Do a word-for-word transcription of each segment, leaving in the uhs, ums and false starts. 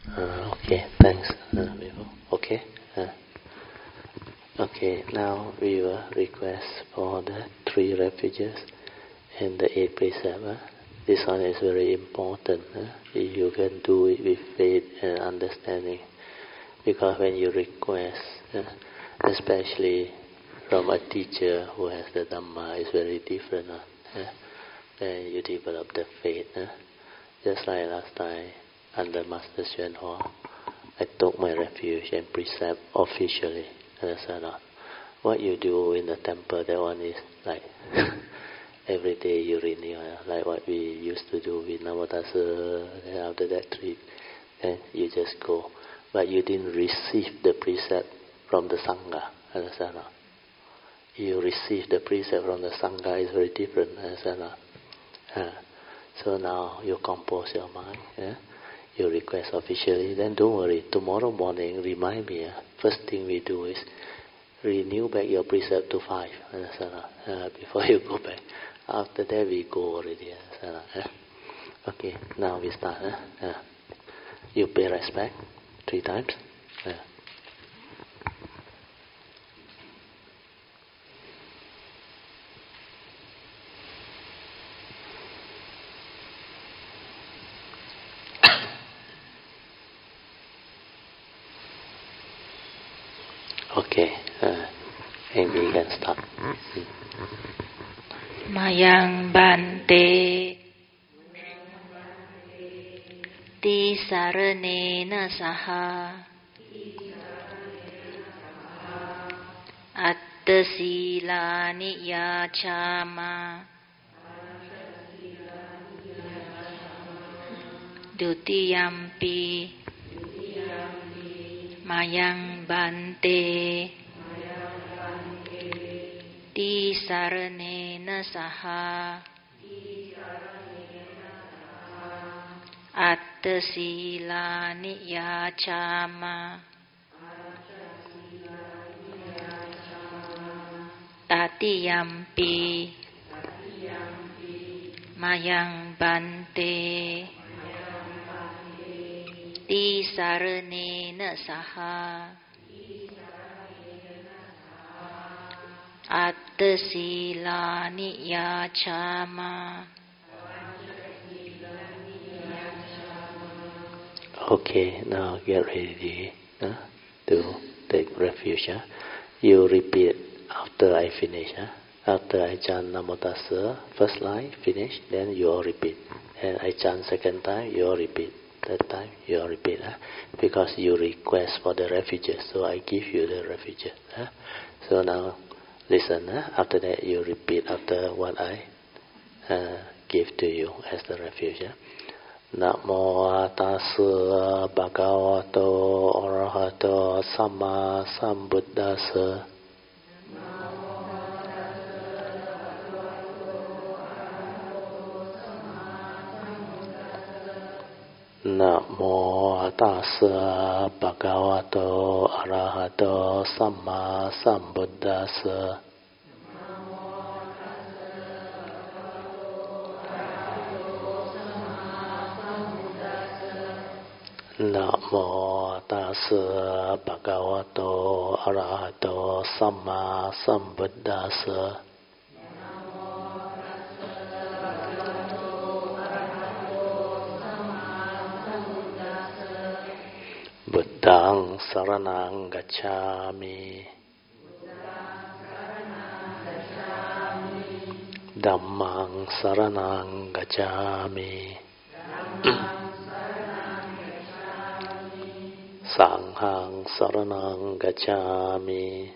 Uh, okay, thanks. Uh, okay. Uh, okay, now we will request for the three refuges and the eight precepts. Uh. This one is very important. Uh. You can do it with faith and understanding, because when you request, uh, especially from a teacher who has the Dhamma, is very different. Uh. Then you develop the faith. Uh. Just like last time, under Master Xuan Ho, I took my refuge and precept officially. Understand? What you do in the temple, that one is like every day you renew, like what we used to do with Namo Tassa, and after that trip, then you just go. But you didn't receive the precept from the Sangha. Understand? You receive the precept from the Sangha is very different. Understand? Uh, so now you compose your mind. Yeah? You request officially, then don't worry. Tomorrow morning, remind me. Uh, first thing we do is renew back your precept to five. Understand? Uh, before you go back. After that, we go already. Understand? Uh, okay, now we start. Uh, uh, you pay respect three times. Uh, Okay, uh, and we can start. Mayang bante ti saranena saha attasilani yachama dutiyampi mayang bante ti saranena saha attasilani yachama tatiyampi mayang bante ti saranena saha attasilani yachama. Okay, now get ready uh, to take refuge. Uh. You repeat after I finish. Uh. After I chant Namo Tassa, first line, finish, then you all repeat. And I chant second time, you all repeat. Third time, you all repeat. Uh. Because you request for the refuges, so I give you the refuges. Uh. So now, listen. Uh. After that, you repeat after what I uh, give to you as the refuge. Uh. Namo tassa bhagavato arahato samma sambuddhassa. Namo tassa bhagavato arahato samma sambuddhassa. Namo tassa bhagavato arahato samma sambuddhassa. Buddhaṃ saraṇaṃ gacchāmi. Dhammaṃ saraṇaṃ gacchāmi. Sanghaṃ saraṇaṃ gacchāmi.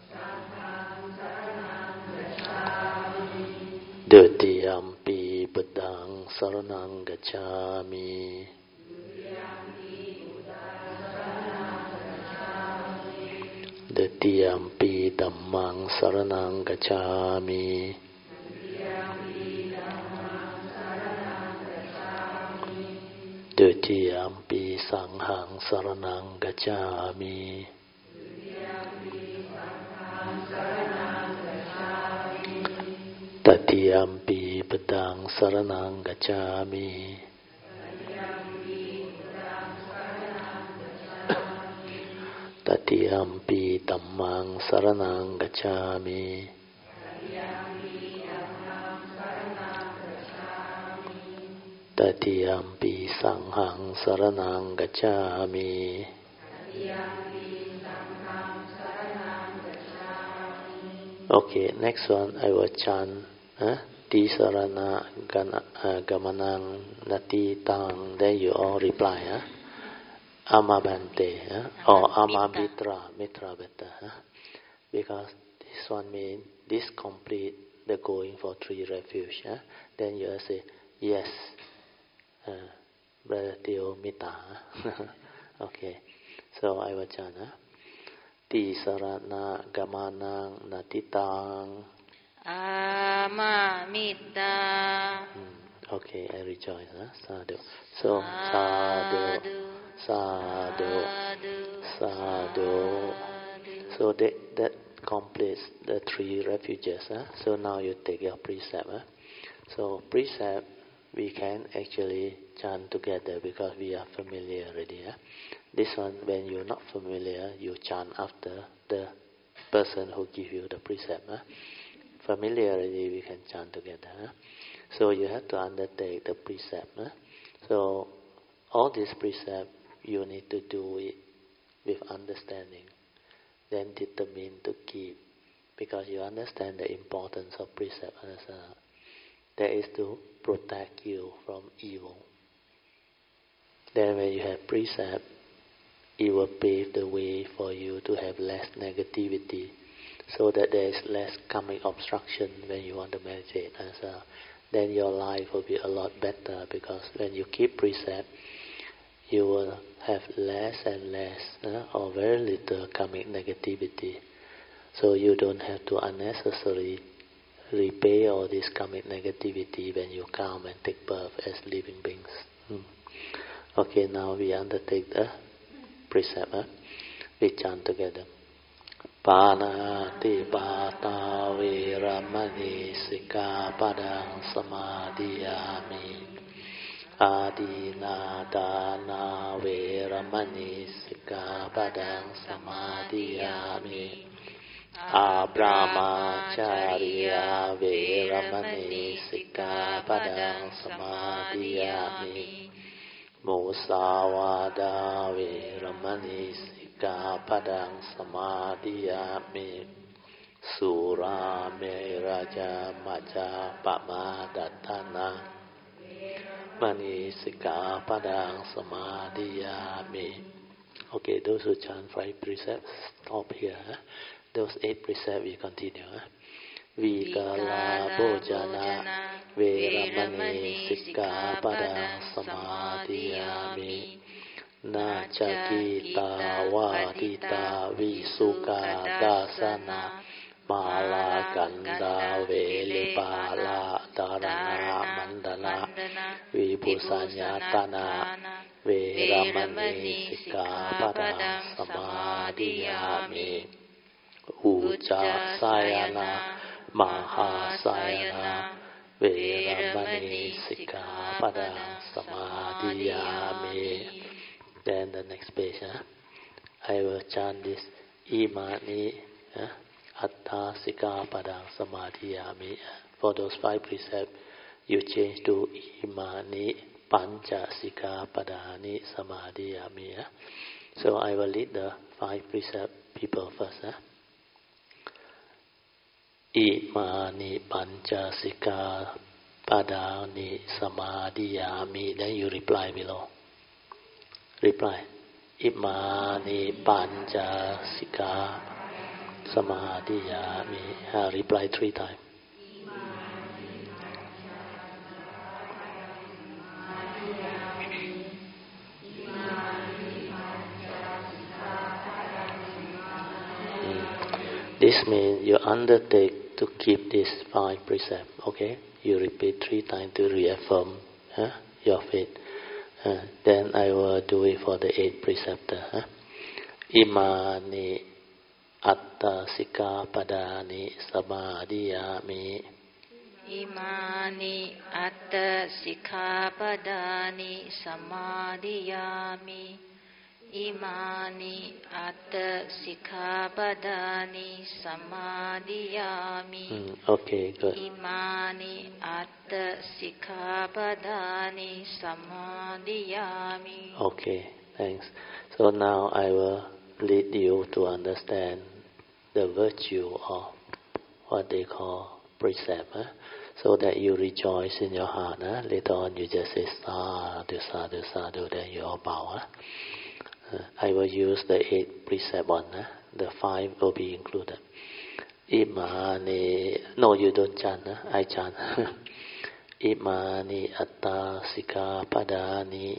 Dutiyampi buddhaṃ saraṇaṃ gacchāmi. Dutiyampi dhammaṃ saraṇaṃ gacchāmi. Dutiyampi sanghaṃ saraṇaṃ gacchāmi. Tatiyampi buddhaṃ saraṇaṃ gacchāmi. Tatiyampi Dhammang Saranang Gacchami Tatiyampi Sanghang Saranang Gacchami. Okay, next one I will chant huh? Tisarana Gamanang Nati Tang. Then you all reply huh? Amabante huh? or Amamitra, Mitra better huh? Because this one means this complete the going for three refuge huh? Then you say yes uh, Brother Teo Mita huh? Okay, so I will chant huh? Tisarana Gamanang Natitang Amamita. Hmm. Okay, I rejoice. Huh? Sadhu. So, sadhu, sadhu, sadhu. So that, that completes the three refuges. Huh? So now you take your precept. Huh? So precept, we can actually chant together because we are familiar already. Huh? This one, when you're not familiar, you chant after the person who give you the precept. Huh? Familiarity, we can chant together. Huh? So you have to undertake the precept. Huh? So all these precepts, you need to do it with understanding. Then determine to keep. Because you understand the importance of precept. That is to protect you from evil. Then when you have precept, it will pave the way for you to have less negativity, so that there is less karmic obstruction when you want to meditate. And so then your life will be a lot better, because when you keep precept, you will have less and less uh, or very little karmic negativity. So you don't have to unnecessarily repay all this karmic negativity when you come and take birth as living beings. Hmm. Okay, now we undertake the precept. Huh? We chant together. Panati pata viramani sikapadang samadhiyami. Adina dana viramani sikapadang samadhiyami. Abramacharya viramani sikapadang samadhiyami. Musawada viramani sikapadang samadhiyami. Sura meraja maja pamadatana mani sikapadang samadhiyami. Okay, those who chant five precepts, stop here. Those eight precepts we continue. Vikala bojana veramani sikapadang samadhiyami. Nachakita vatita visuka dasana mala ganda velepala dharana mandana vibhusanyatana veramani sikapadang samadhiyami. Uca sayana mahasayana veramani sikapadang samadhiyami. Then the next page, huh? I will chant this imani huh? atta sikapadang samadhiyami. For those five precepts, you change to imani pancha sikapadani samadhiyami. Huh? So I will lead the five precept people first. Huh? Imani pancha sikapadani samadhiyami. Then you reply below. Reply. Imani pancha sika samadhiyami. Uh, reply three times. Mm. This means you undertake to keep these five precepts. Okay? You repeat three times to reaffirm huh, your faith. Uh, then I will do it for the eight preceptor. Huh? Imani atta sikapadani samadhiyami. Imani atta sikapadani samadhiyami. Imani atta sikkhapadani samadhiyami. Mm, okay, good. Imani atta sikkhapadani samadhiyami. Okay, thanks. So now I will lead you to understand the virtue of what they call precept, eh? So that you rejoice in your heart. Eh? Later on you just say sadhu, sadhu, sadhu, then you all bow. Eh? Uh, I will use the eight precept one. Eh? The five will be included. Imani, no, you don't chant. Eh? I chant. Imani atta sika padani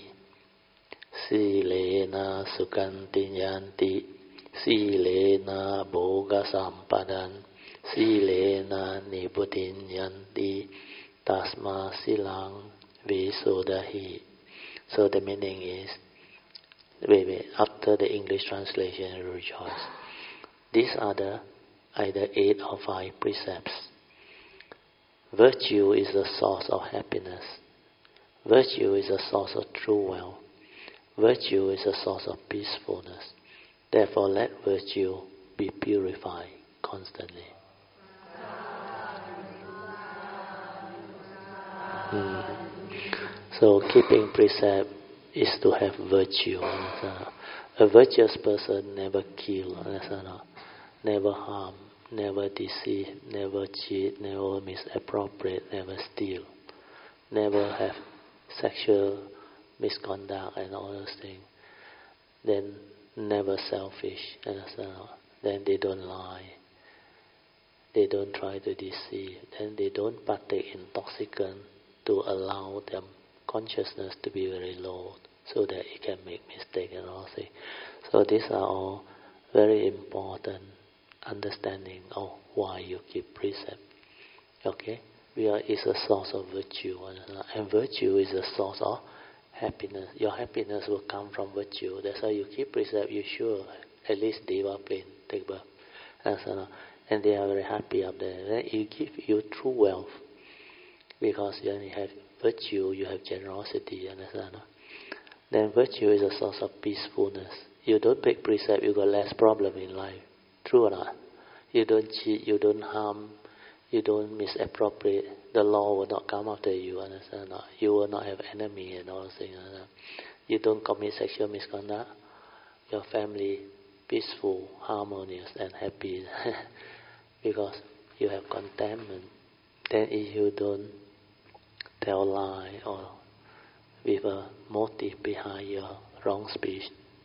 silena sukanti yanti silena bhoga sampadan silena nibutin yanti tasma silang visodahi. So the meaning is, wait, wait, after the English translation, rejoice. These are the either eight or five precepts. Virtue is the source of happiness. Virtue is the source of true wealth. Virtue is a source of peacefulness. Therefore, let virtue be purified constantly. Mm. So, keeping precept is to have virtue. A virtuous person never kill, never harm, never deceive, never cheat, never misappropriate, never steal, never have sexual misconduct and all those things. Then never selfish, understand? Then they don't lie. They don't try to deceive. Then they don't partake in toxicant to allow them consciousness to be very low, so that it can make mistake and all things. So these are all very important understanding of why you keep precept. Okay, we are is a source of virtue, and virtue is a source of happiness. Your happiness will come from virtue. That's why you keep precept. You sure at least deva plane take birth, and they are very happy up there. Then it give you true wealth, because when you have virtue, you have generosity. Understand? Then virtue is a source of peacefulness. You don't break precept, you got less problem in life. True or not? You don't cheat, you don't harm, you don't misappropriate. The law will not come after you. Understand? Not? You will not have enemy and all those things. Understand? You don't commit sexual misconduct. Your family peaceful, harmonious, and happy, because you have contentment. Then if you don't tell lie or with a motive behind your wrong speech,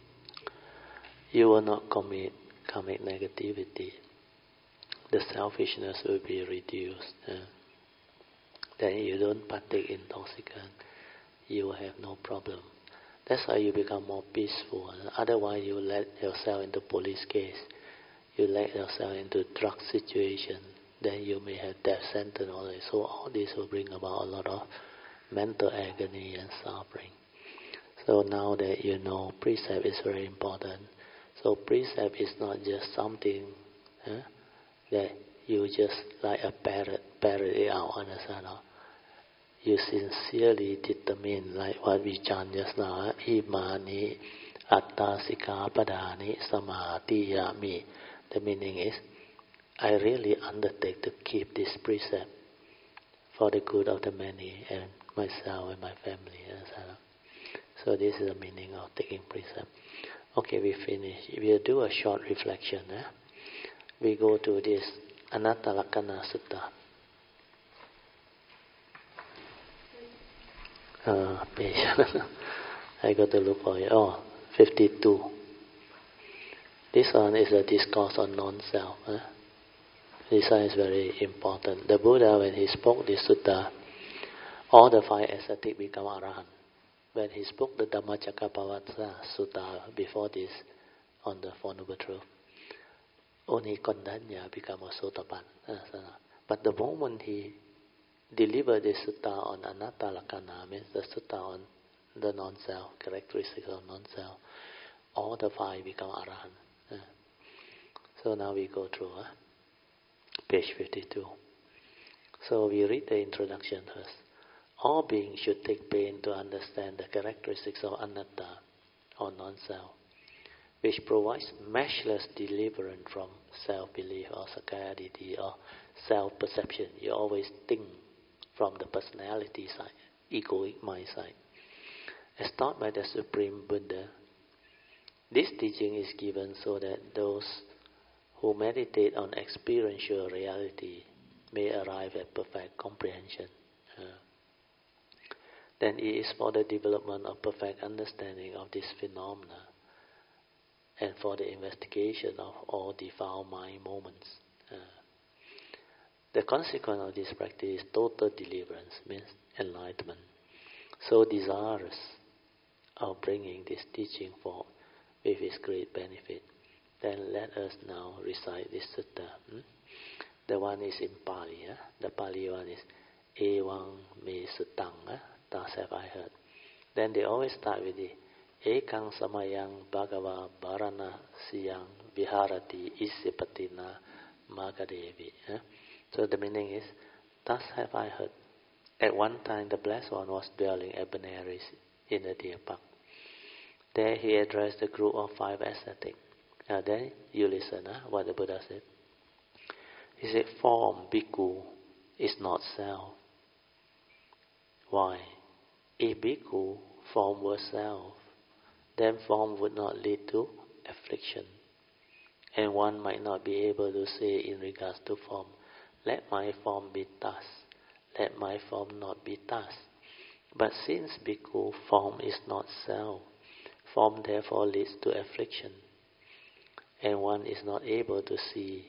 you will not commit commit negativity. The selfishness will be reduced. Uh, then you don't partake in intoxicant, you will have no problem. That's how you become more peaceful. Uh, otherwise, you let yourself into police case, you let yourself into drug situation. Then you may have death sentence. All this. So all this will bring about a lot of mental agony and suffering. So now that you know, precept is very important. So precept is not just something eh, that you just like a parrot, parrot it out, understand? No? You sincerely determine, like what we chant just now, eh? Imani atta sikkhapadani samadhiyami. The meaning is, I really undertake to keep this precept for the good of the many and myself and my family. So this is the meaning of taking precept. Okay, we finish. We'll do a short reflection. Eh? We go to this Anatta Lakkhana Sutta. Uh, page. I got to look for it. Oh, fifty-two. This one is a discourse on non-self. Eh? This one is very important. The Buddha, when he spoke this sutta, all the five ascetics become arahant. When he spoke the Dhammacakkappavattana Sutta before this, on the Four Noble Truths, only Kondanya became a Sotapan. But the moment he delivered this sutta on Anatta Lakkhana, means the sutta on the non-self, characteristics of non-self, all the five become arahant. So now we go through uh, page fifty-two. So we read the introduction first. All beings should take pain to understand the characteristics of anatta, or non-self. which provides matchless deliverance from self-belief or sakkayaditthi or self-perception. You always think from the personality side, egoic mind side. As taught by the Supreme Buddha, this teaching is given so that those who meditate on experiential reality may arrive at perfect comprehension. Uh, then it is for the development of perfect understanding of this phenomena and for the investigation of all defiled mind moments. Uh, the consequence of this practice is total deliverance, means enlightenment. So desirous of bringing this teaching forth with its great benefit, then let us now recite this sutta. Hmm? The one is in Pali. Eh? The Pali one is Evang me sutang. Eh? Thus have I heard. Then they always start with the Ekang samayang bhagava bharana siyang viharati isipatina magadevi. Eh? So the meaning is, thus have I heard. At one time the Blessed One was dwelling at Benares in the Deer Park. There he addressed a group of five ascetics. Now then you listen eh, what the Buddha said. He said, form, bhikkhu, is not self. Why? If bhikkhu, form were self, then form would not lead to affliction. And one might not be able to say in regards to form, let my form be thus, let my form not be thus. But since bhikkhu, form is not self, form therefore leads to affliction. And one is not able to see,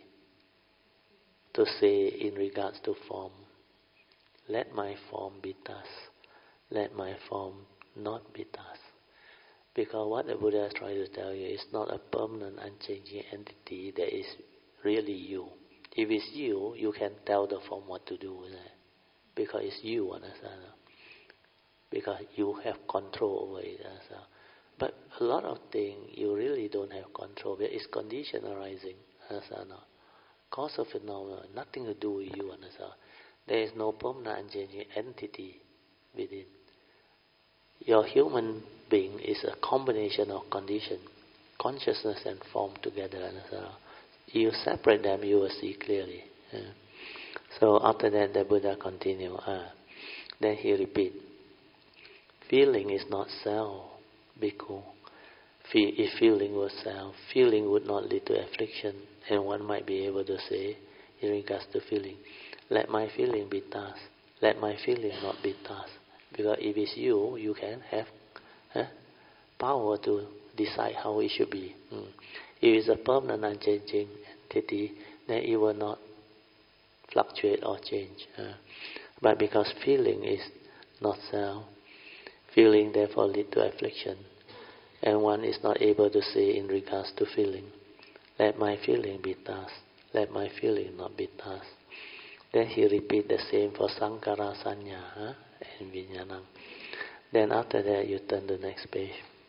to say in regards to form, let my form be thus, let my form not be thus. Because what the Buddha is trying to tell you is not a permanent, unchanging entity that is really you. If it's you, you can tell the form what to do with it. Because it's you, understand? Because you have control over it. Understand? But a lot of things you really don't have control. It's condition arising. Understand? Cause of phenomena, nothing to do with you. Understand? There is no permanent, unchanging entity within. Your human being is a combination of condition, consciousness and form together. Understand? You separate them, you will see clearly. Yeah. So after that, the Buddha continued. Uh, then he repeat, feeling is not self, bhikkhu. Fe- if feeling was self, feeling would not lead to affliction, and one might be able to say, in regards to feeling, let my feeling be thus, let my feeling not be thus. Because if it's you, you can have eh, power to decide how it should be. Mm. If it's a permanent, unchanging entity, then it will not fluctuate or change. Uh, but because feeling is not self, feeling therefore lead to affliction, and one is not able to say in regards to feeling, let my feeling be thus, let my feeling not be thus. Then he repeat the same for Sankara Sanya huh? and Vijnanam. Then after that you turn to the next page.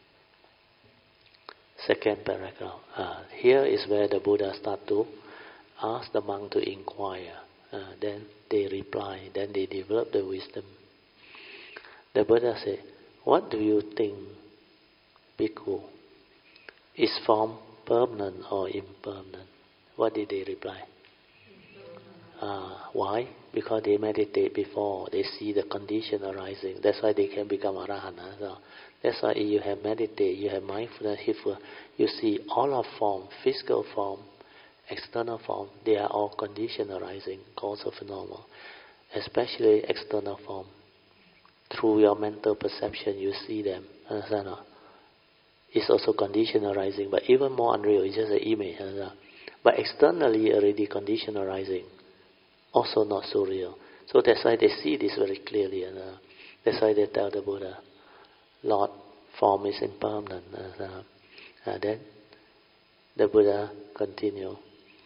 Second paragraph. Uh, here is where the Buddha start to ask the monk to inquire. Uh, then they reply. Then they develop the wisdom. The Buddha said, what do you think, bhikkhu? Is form permanent or impermanent? What did they reply? Uh, why? Because they meditate before. They see the condition arising. That's why they can become arahant. So that's why if you have meditate, you have mindfulness, you see all of form, physical form, external form, they are all condition arising, causal phenomena. Especially external form. Through your mental perception, you see them. Understand? It's also condition arising, but even more unreal. It's just an image. Understand? But externally already condition arising. Also not so real. So that's why they see this very clearly. And uh, that's why they tell the Buddha, Lord, form is impermanent. And uh, uh, then the Buddha continue.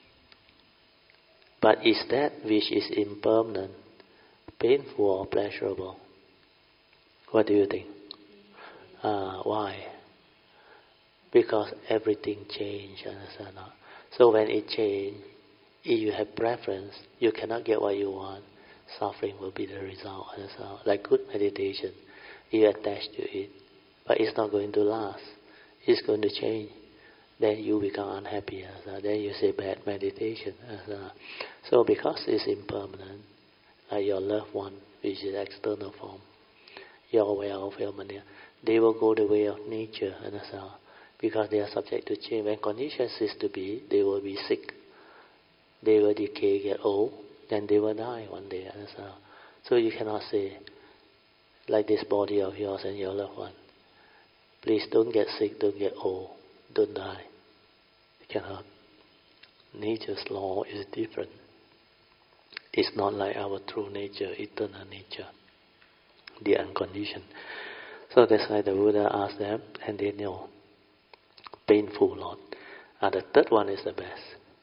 But is that which is impermanent painful or pleasurable? What do you think? Uh, why? Because everything changes. Understand? So when it changes, if you have preference, you cannot get what you want. Suffering will be the result. Understand? Like good meditation, you attach to it, but it's not going to last. It's going to change. then you become unhappy. Uh, then you say bad meditation. Uh, so because it's impermanent, like your loved one, which is external form, your welfare, they will go the way of nature, understand? Because they are subject to change. When conditions cease to be, they will be sick. They will decay, get old, then they will die one day, understand? So you cannot say, like this body of yours and your loved one, please don't get sick, don't get old, don't die. You cannot. Nature's law is different. It's not like our true nature, eternal nature, the unconditioned. So that's why the Buddha asked them, and they know. Painful, Lord. And the third one is the best.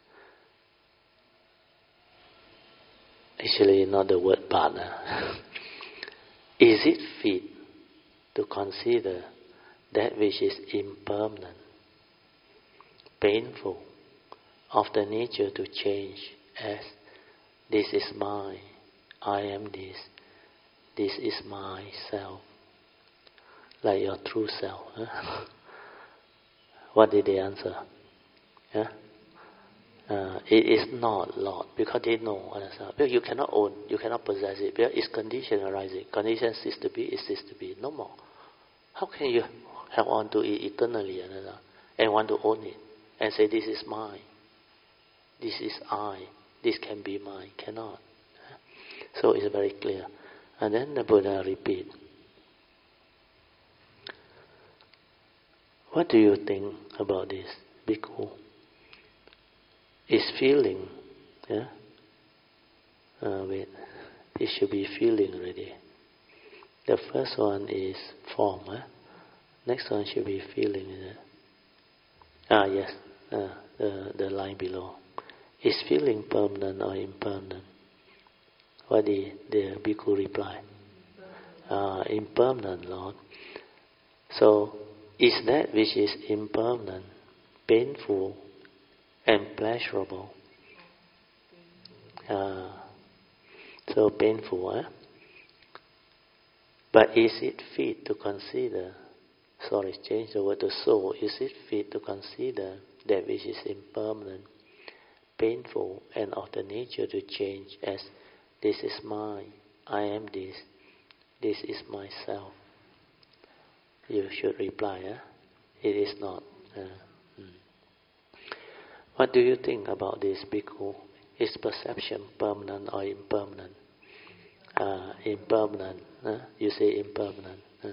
Actually, not the word partner. Is it fit to consider that which is impermanent, painful, of the nature to change as this is mine, I am this, this is myself, like your true self? Huh? What did they answer? Yeah? Uh, it is not, Lord, because they know. Understand? Because you cannot own, you cannot possess it. Because it's condition arising. Condition cease to be, it cease to be. No more. How can you hang on to it eternally, understand? And want to own it and say this is mine, this is I, this can be mine? Cannot. So it's very clear. And then the Buddha repeat. What do you think about this, Bhikkhu? Is feeling, yeah? Uh, wait, it should be feeling already. The first one is form, eh? Next one should be feeling, is it? Ah, yes, uh, the, the line below. Is feeling permanent or impermanent? What did the Bhikkhu reply? Uh, impermanent, Lord. So, is that which is impermanent, painful, and pleasurable? Uh, so painful, eh? But is it fit to consider, sorry, change the word to soul, is it fit to consider that which is impermanent, painful, and of the nature to change as this is mine, I am this, this is myself? You should reply, eh? It is not. Uh, hmm. What do you think about this, Bhikkhu? Is perception permanent or impermanent? Uh, impermanent. Uh, you say impermanent. Uh.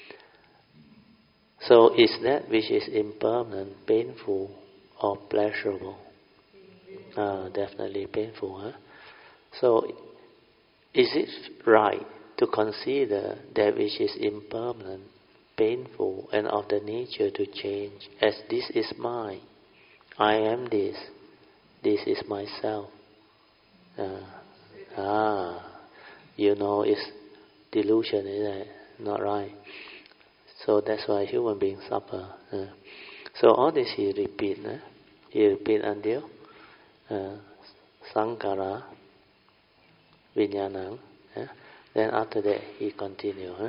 So is that which is impermanent painful or pleasurable? Uh, definitely painful. Huh? So is it right to consider that which is impermanent, painful, and of the nature to change as this is mine, I am this, this is myself? Uh, ah, you know it's delusion, isn't it? Not right. So that's why human beings suffer. Uh, so all this he repeat. Uh, he repeat until uh, Sankara, Vijnanam. Uh, then after that he continue. Uh.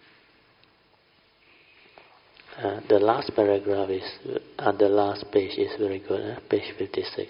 Uh, the last paragraph is, uh, the last page is very good. Uh, page fifty-six.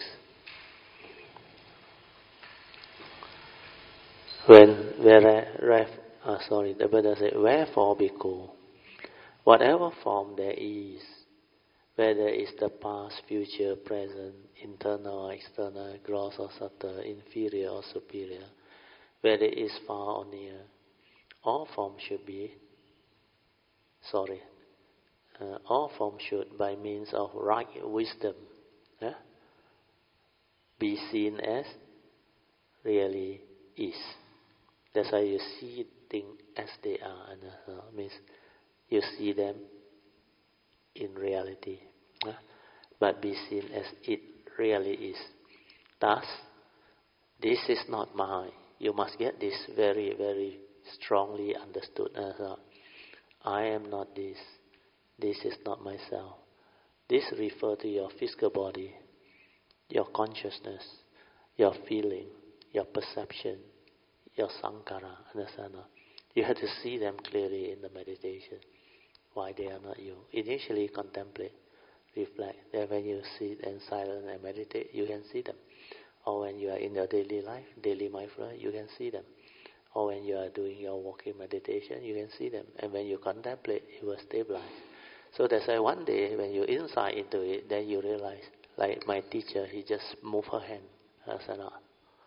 When, where, uh, sorry, the Buddha said, wherefore, Bhikkhu, whatever form there is, whether it's the past, future, present, internal or external, gross or subtle, inferior or superior, whether it is far or near, all forms should be, sorry, uh, all forms should, by means of right wisdom, eh, be seen as really is. That's why you see things as they are, and uh, means you see them in reality, uh, but be seen as it really is. Thus, this is not mine. You must get this very, very strongly understood. Uh, I am not this. This is not myself. This refers to your physical body, your consciousness, your feeling, your perception, your sankhara, understand? You have to see them clearly in the meditation, why they are not you. Initially contemplate, reflect. Then when you sit and silent and meditate, you can see them. Or when you are in your daily life, daily mindfulness, you can see them. Or when you are doing your walking meditation, you can see them. And when you contemplate, you will stabilize. So that's why one day when you insight into it, then you realize, like my teacher, he just moved her hand. I said, no.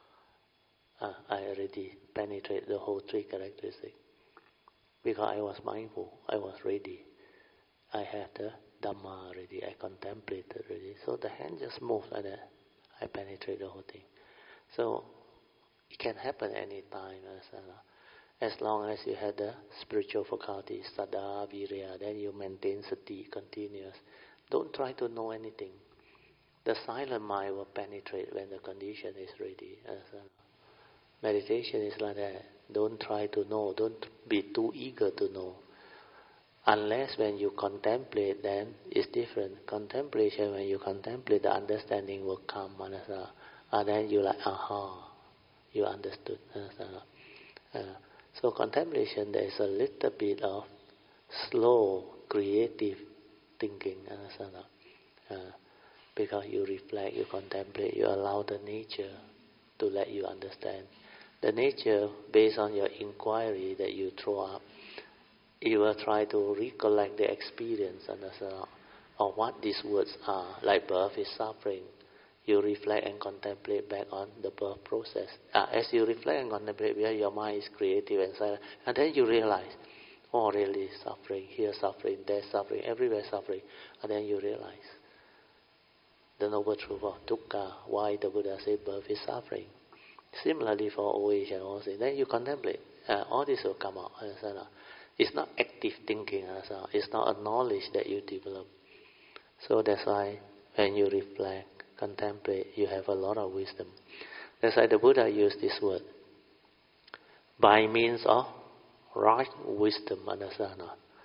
Uh, I already penetrate the whole three characteristics. Because I was mindful, I was ready. I had the Dhamma already, I contemplated already. So the hand just moved like that. I penetrate the whole thing. So it can happen any time. As long as you have the spiritual faculty, Saddha, Virya, then you maintain sati, continuous. Don't try to know anything. The silent mind will penetrate when the condition is ready. Meditation is like that. Don't try to know. Don't be too eager to know. Unless when you contemplate, then it's different. Contemplation, when you contemplate, the understanding will come. And then you like, aha, you understood. Uh, so contemplation, there is a little bit of slow, creative thinking. Uh, because you reflect, you contemplate, you allow the nature to let you understand. The nature, based on your inquiry that you throw up, you will try to recollect the experience of what these words are. Like birth is suffering. You reflect and contemplate back on the birth process. Uh, as you reflect and contemplate, where your mind is creative and silent, and then you realize, oh, really suffering, here suffering, there suffering, everywhere suffering, and then you realize the noble truth of dukkha, why the Buddha said birth is suffering. Similarly for old age and all things, then you contemplate, uh, all this will come out. It's not active thinking, it's not a knowledge that you develop. So that's why when you reflect, contemplate, you have a lot of wisdom. That's why the Buddha used this word, by means of right wisdom, understand?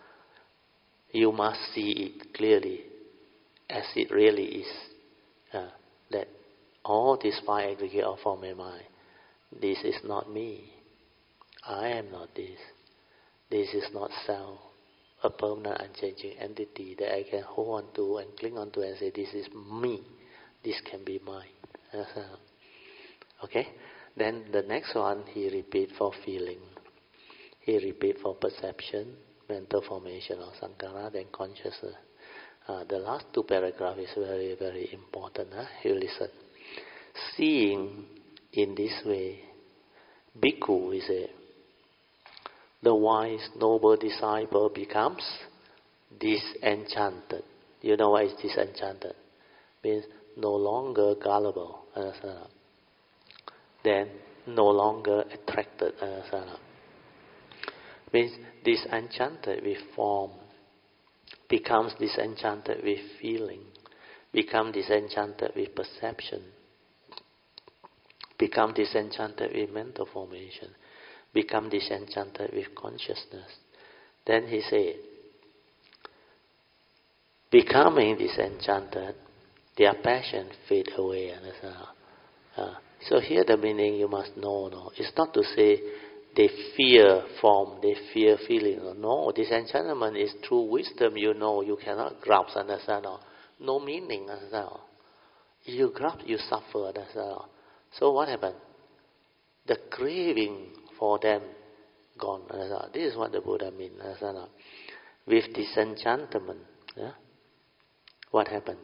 You must see it clearly as it really is. Uh, that all these five aggregate of form and mind, this is not me. I am not this. This is not self, a permanent unchanging entity that I can hold on to and cling on to and say, this is me. This can be mine. Okay? Then the next one, he repeat for feeling. He repeat for perception, mental formation or sankhara, then consciousness. Uh, the last two paragraphs is very, very important. Huh? You listen. Seeing in this way, bhikkhu, we say, the wise, noble disciple becomes disenchanted. You know what is disenchanted? Means no longer gullible. Understand? Then no longer attracted. Understand? Means disenchanted with form, becomes disenchanted with feeling, become disenchanted with perception, become disenchanted with mental formation, become disenchanted with consciousness. Then he said, becoming disenchanted, their passion fade away. Uh, so here the meaning you must know. No, it's not to say they fear form, they fear feeling. No, disenchantment is through wisdom. You know, you cannot grasp. Understand? No meaning. Understand? If you grasp, you suffer. Understand? So what happened? The craving for them gone. Understand? This is what the Buddha means. Understand? With disenchantment, yeah? What happened?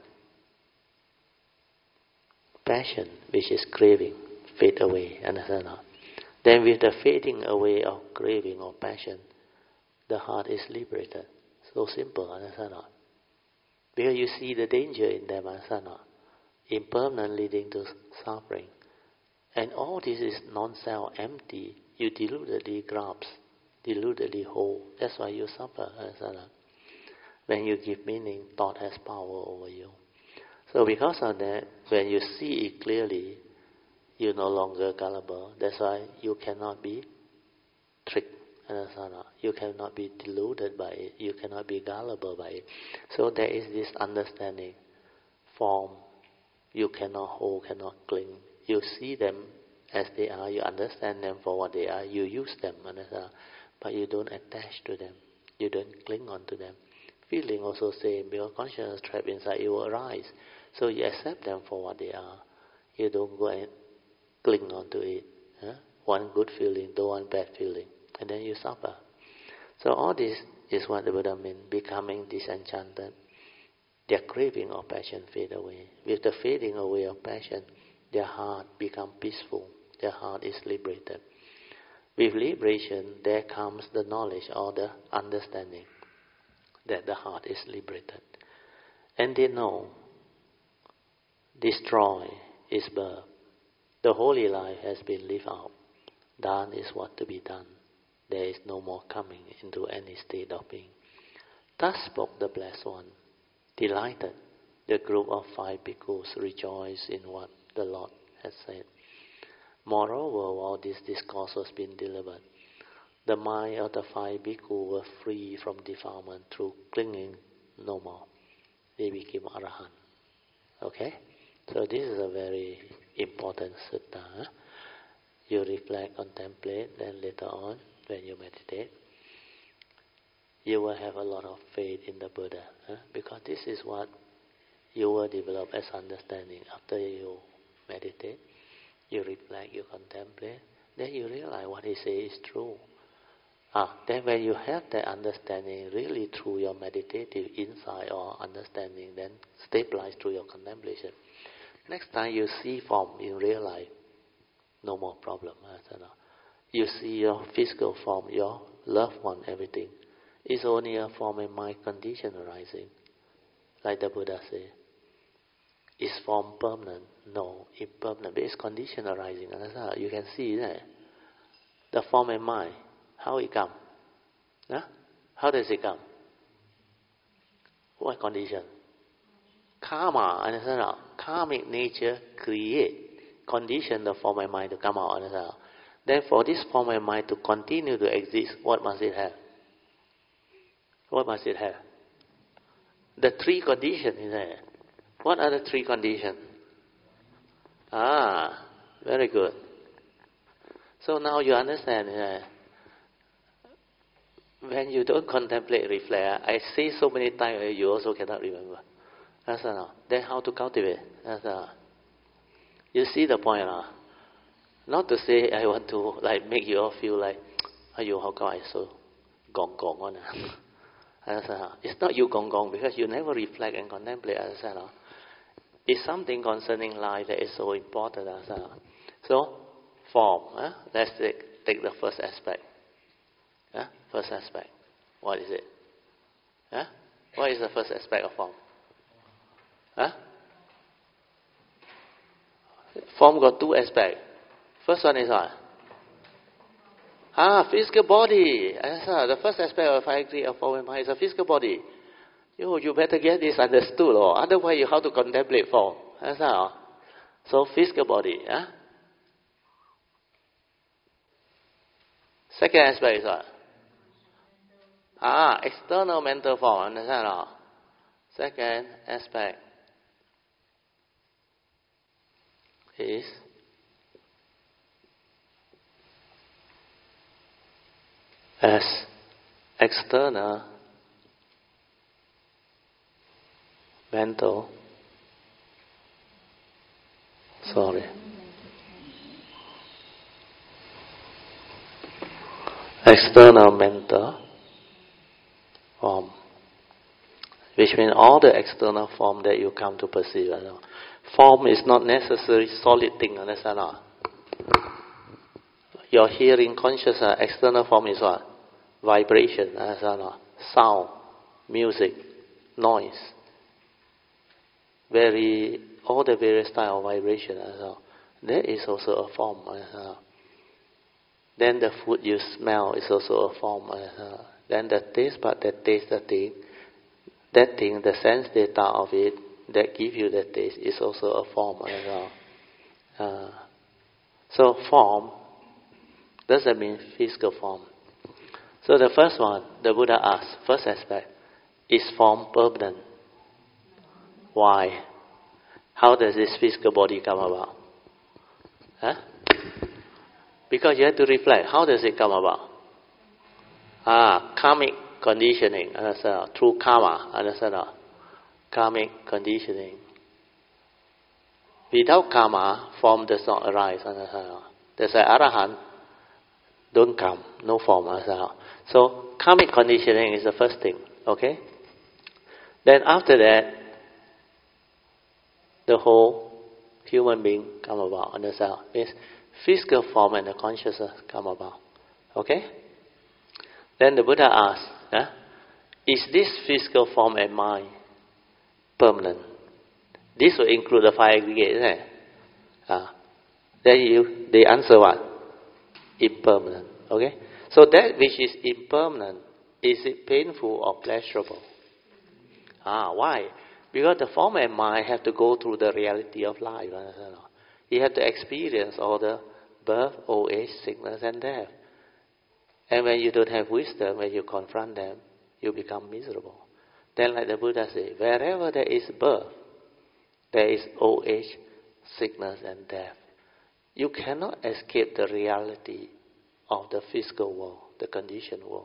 Passion, which is craving, fade away. Understand? Then with the fading away of craving or passion, the heart is liberated. So simple, understand? Because you see the danger in them, understand? Impermanent leading to suffering. And all this is non-self, empty. You deludedly grasp, deludedly hold. That's why you suffer, understand? When you give meaning, thought has power over you. So because of that, when you see it clearly, you're no longer gullible. That's why you cannot be tricked. You cannot be deluded by it. You cannot be gullible by it. So there is this understanding. Form, you cannot hold, cannot cling. You see them as they are. You understand them for what they are. You use them, understand? But you don't attach to them. You don't cling on to them. feeling also same, because consciousness trapped inside, it will arise. So you accept them for what they are. You don't go and cling on to it. Huh? One good feeling, the one bad feeling, and then you suffer. So all this is what the Buddha means, becoming disenchanted. Their craving of passion fade away. With the fading away of passion, their heart becomes peaceful. Their heart is liberated. With liberation, there comes the knowledge or the understanding that the heart is liberated. And they know, destroy is birth. The holy life has been lived out. Done is what to be done. There is no more coming into any state of being. Thus spoke the Blessed One. Delighted, the group of five bhikkhus rejoiced in what the Lord had said. Moreover, while this discourse was being delivered, the mind of the five bhikkhus were free from defilement through clinging no more. They became arahant. Okay? So this is a very important sutta. Huh? You reflect, contemplate, then later on, when you meditate, you will have a lot of faith in the Buddha. Huh? Because this is what you will develop as understanding. After you meditate, you reflect, you contemplate, then you realize what he says is true. Ah, then when you have that understanding really through your meditative insight or understanding, then stabilize through your contemplation. Next time you see form in real life, no more problem. You see your physical form, your loved one, everything. It's only a form and mind condition arising. Like the Buddha said. Is form permanent? No, impermanent. But it's condition arising. Understand? You can see that. The form and mind. How it come? Huh? How does it come? What condition? Karma. Understand? Karmic nature create condition the form and mind to come out. Understand? Then for this form and mind to continue to exist, what must it have? What must it have? The three conditions is there. What are the three conditions? Ah, very good. So now you understand uh, when you don't contemplate, reflect, I say so many times you also cannot remember. That's enough. Then how to cultivate? That's enough. You see the point now? Not to say I want to like make you all feel like, ayo, how come I so gong gong on? It's not you gong gong because you never reflect and contemplate. It's something concerning life that is so important. So, form. Huh? Let's take, take the first aspect. Huh? First aspect. What is it? Huh? What is the first aspect of form? Huh? Form got two aspects. First one is what? Ah, physical body. The first aspect of five degree of form and mind is a physical body. You, you better get this understood, or otherwise you have to contemplate form. So physical body. Huh? Second aspect is what? Ah, external mental form. Understand? Or? Second aspect is as external mental sorry external mental form, which means all the external form that you come to perceive. Form is not necessarily solid thing. Understand? Your hearing consciousness, external form is what? Vibration, sound, music, noise. Very, all the various type of vibration. That is also a form. Then the food you smell is also a form. Then the taste bud that taste the thing, that thing, the sense data of it, that give you the taste is also a form. Uh, so form doesn't mean physical form. So the first one, the Buddha asked, first aspect, is form permanent? Why? How does this physical body come about? Huh? Because you have to reflect, how does it come about? Ah, karmic conditioning, understand? Through karma, understand? Karmic conditioning. Without karma, form does not arise, understand? That's why Arahant don't come, no form, understand? So karmic conditioning is the first thing, okay? Then after that, the whole human being come about, understand? Means physical form and the consciousness come about, okay? Then the Buddha asked, eh, is this physical form and mind permanent? This will include the five aggregates, isn't it? Ah. Then you, they answer what? Impermanent, okay? So that which is impermanent, is it painful or pleasurable? Ah, why? Because the form and mind have to go through the reality of life. You have to experience all the birth, old age, sickness, and death. And when you don't have wisdom, when you confront them, you become miserable. Then, like the Buddha said, wherever there is birth, there is old age, sickness, and death. You cannot escape the reality of the physical world, the conditioned world.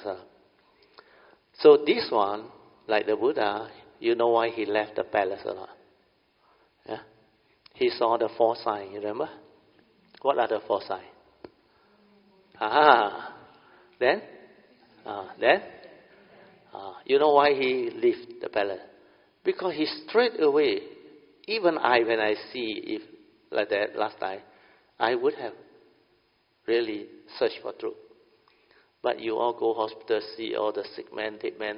So this one, like the Buddha, you know why he left the palace or not? Yeah? He saw the four signs, you remember? What are the four signs? Ah, then? Ah, then? Ah, you know why he left the palace? Because he straight away, even I, when I see if like that last time, I would have really searched for truth. But you all go hospital, see all the sick men, dead men,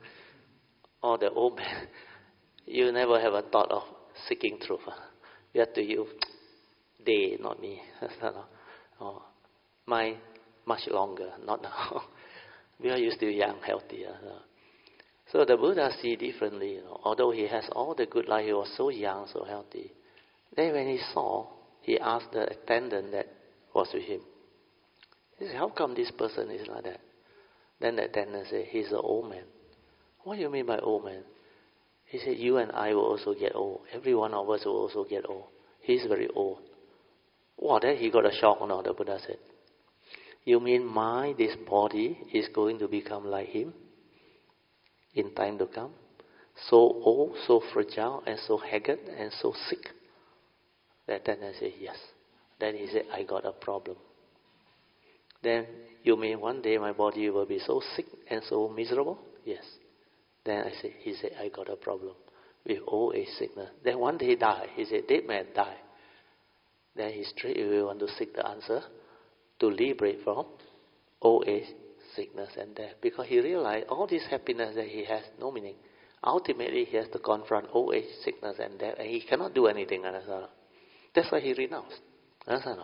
all the old men. You never have a thought of seeking truth. You have to you, they, not me. Oh, mine much longer, not now. Because you're still young, healthy. So the Buddha see differently. You know. Although he has all the good life, he was so young, so healthy. Then when he saw, he asked the attendant that was with him. He said, how come this person is like that? Then the attendant said, he's an old man. What do you mean by old man? He said, you and I will also get old. Every one of us will also get old. He's very old. Wow, then he got a shock. No, the Buddha said, you mean my, this body is going to become like him in time to come? So old, so fragile, and so haggard, and so sick. The attendant said, yes. Then he said, I got a problem. Then, you mean one day my body will be so sick and so miserable? Yes. Then I said, he said, I got a problem with old age sickness. Then one day he died. He said, dead man die. Then he straight away want to seek the answer to liberate from old age, sickness, and death. Because he realized all this happiness that he has, no meaning. Ultimately, he has to confront old age, sickness, and death, and he cannot do anything. Understand? That's why he renounced. Understand?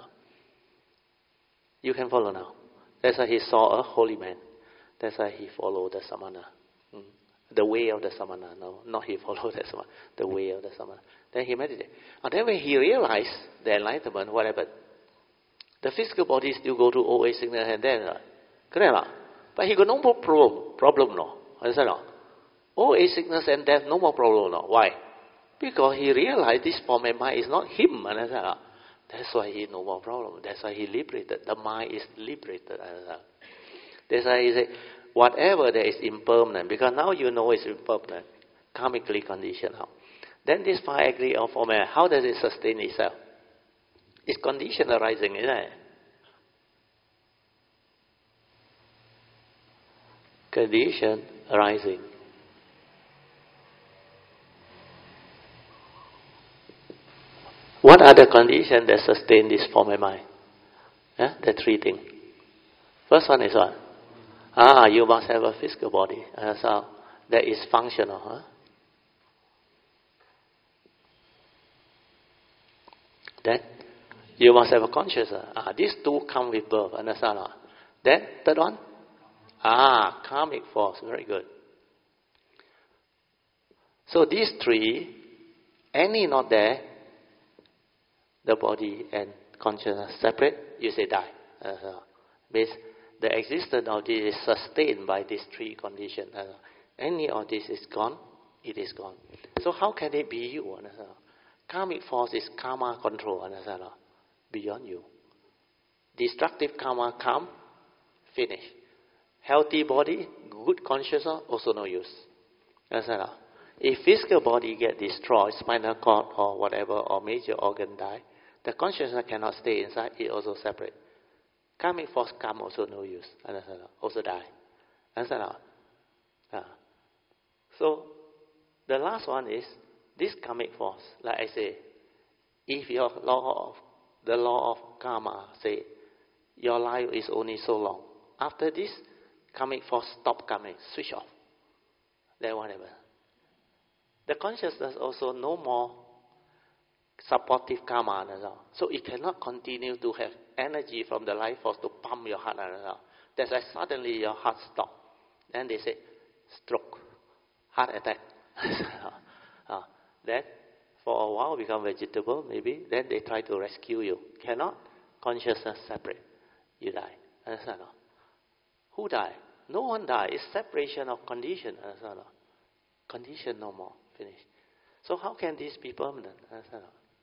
You can follow now. That's why he saw a holy man. That's why he followed the samana. Hmm. The way of the samana. No, not he followed the samana. The way of the samana. Then he meditated. And then when he realized the enlightenment, what happened? The physical body still go through old age, sickness, and death. Correct? But he got no more problem. Problem, no. Understand? No? Old age, sickness, and death, no more problem, no. Why? Because he realized this form and mind is not him. Understand? That's why he no more problem. That's why he liberated. The mind is liberated. That's why he said, whatever that is impermanent, because now you know it's impermanent, karmically conditioned. Then this five aggregate of form, how does it sustain itself? It's condition arising, isn't it? Condition arising. What are the conditions that sustain this form and mind? Yeah? The three things. First one is what? Ah, you must have a physical body. Uh, so that is functional. Huh? Then you must have a consciousness. Ah, these two come with birth. Understand? Then third one? Ah, karmic force. Very good. So these three, any not there, the body and consciousness separate, you say die. Uh, means the existence of this is sustained by these three conditions. Uh, any of this is gone, it is gone. So how can it be you? Understand? Karmic force is karma control. Understand? Beyond you. Destructive karma come, finish. Healthy body, good consciousness, also no use. Understand? If physical body get destroyed, spinal cord or whatever, or major organ die, the consciousness cannot stay inside, it also separate. Karmic force come, also no use. Understand? Also die. Understand? Uh, so, the last one is, this karmic force, like I say, if your law of, the law of karma say, your life is only so long. After this, karmic force stop coming, switch off. Then whatever. The consciousness also no more supportive karma. So it cannot continue to have energy from the life force to pump your heart. That's why suddenly your heart stops. Then they say, stroke, heart attack. uh, then for a while become vegetable, maybe. Then they try to rescue you. Cannot. Consciousness separate. You die. Understand? Who die? No one die. It's separation of condition. Understand? Condition no more. Finish. So how can this be permanent? Understand?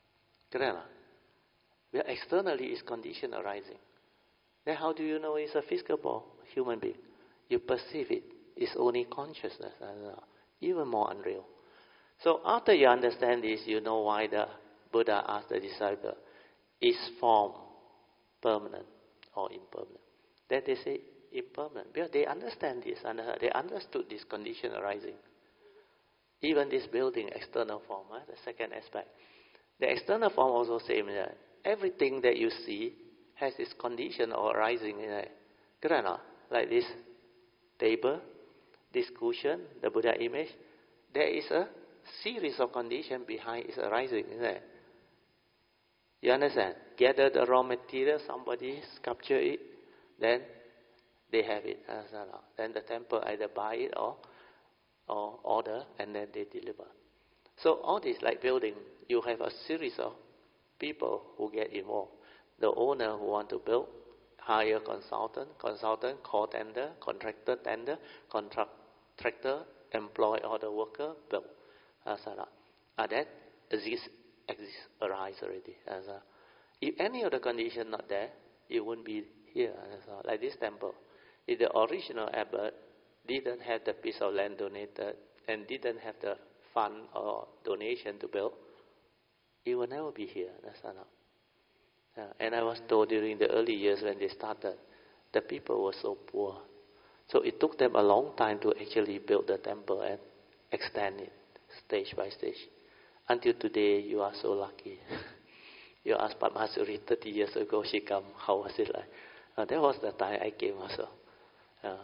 Where externally is condition arising. Then how do you know it's a physical human being? You perceive it. It's only consciousness. Even more unreal. So after you understand this, you know why the Buddha asked the disciple, is form permanent or impermanent? Then they say impermanent. Because they understand this. They understood this condition arising. Even this building, external form, eh, the second aspect. The external form also same. Eh? Everything that you see has its condition or arising in it. Like this table, this cushion, the Buddha image, there is a series of conditions behind its arising, isn't it? You understand? Gather the raw material, somebody sculpture it, then they have it. Then the temple either buy it or or order, and then they deliver. So all this, like building, you have a series of people who get involved. The owner who want to build, hire consultant, consultant, call tender, contractor, tender, contractor, employ all the worker, build. Uh, that exists, exists, arise already. Uh, if any of the condition not there, it wouldn't be here. Uh, like this temple. If the original abbot didn't have the piece of land donated and didn't have the fund or donation to build, it will never be here. That's not. Uh, and I was told during the early years when they started, the people were so poor. So it took them a long time to actually build the temple and extend it stage by stage. Until today, you are so lucky. You asked Padmasuri thirty years ago, she came, how was it like? Uh, that was the time I came also. Uh,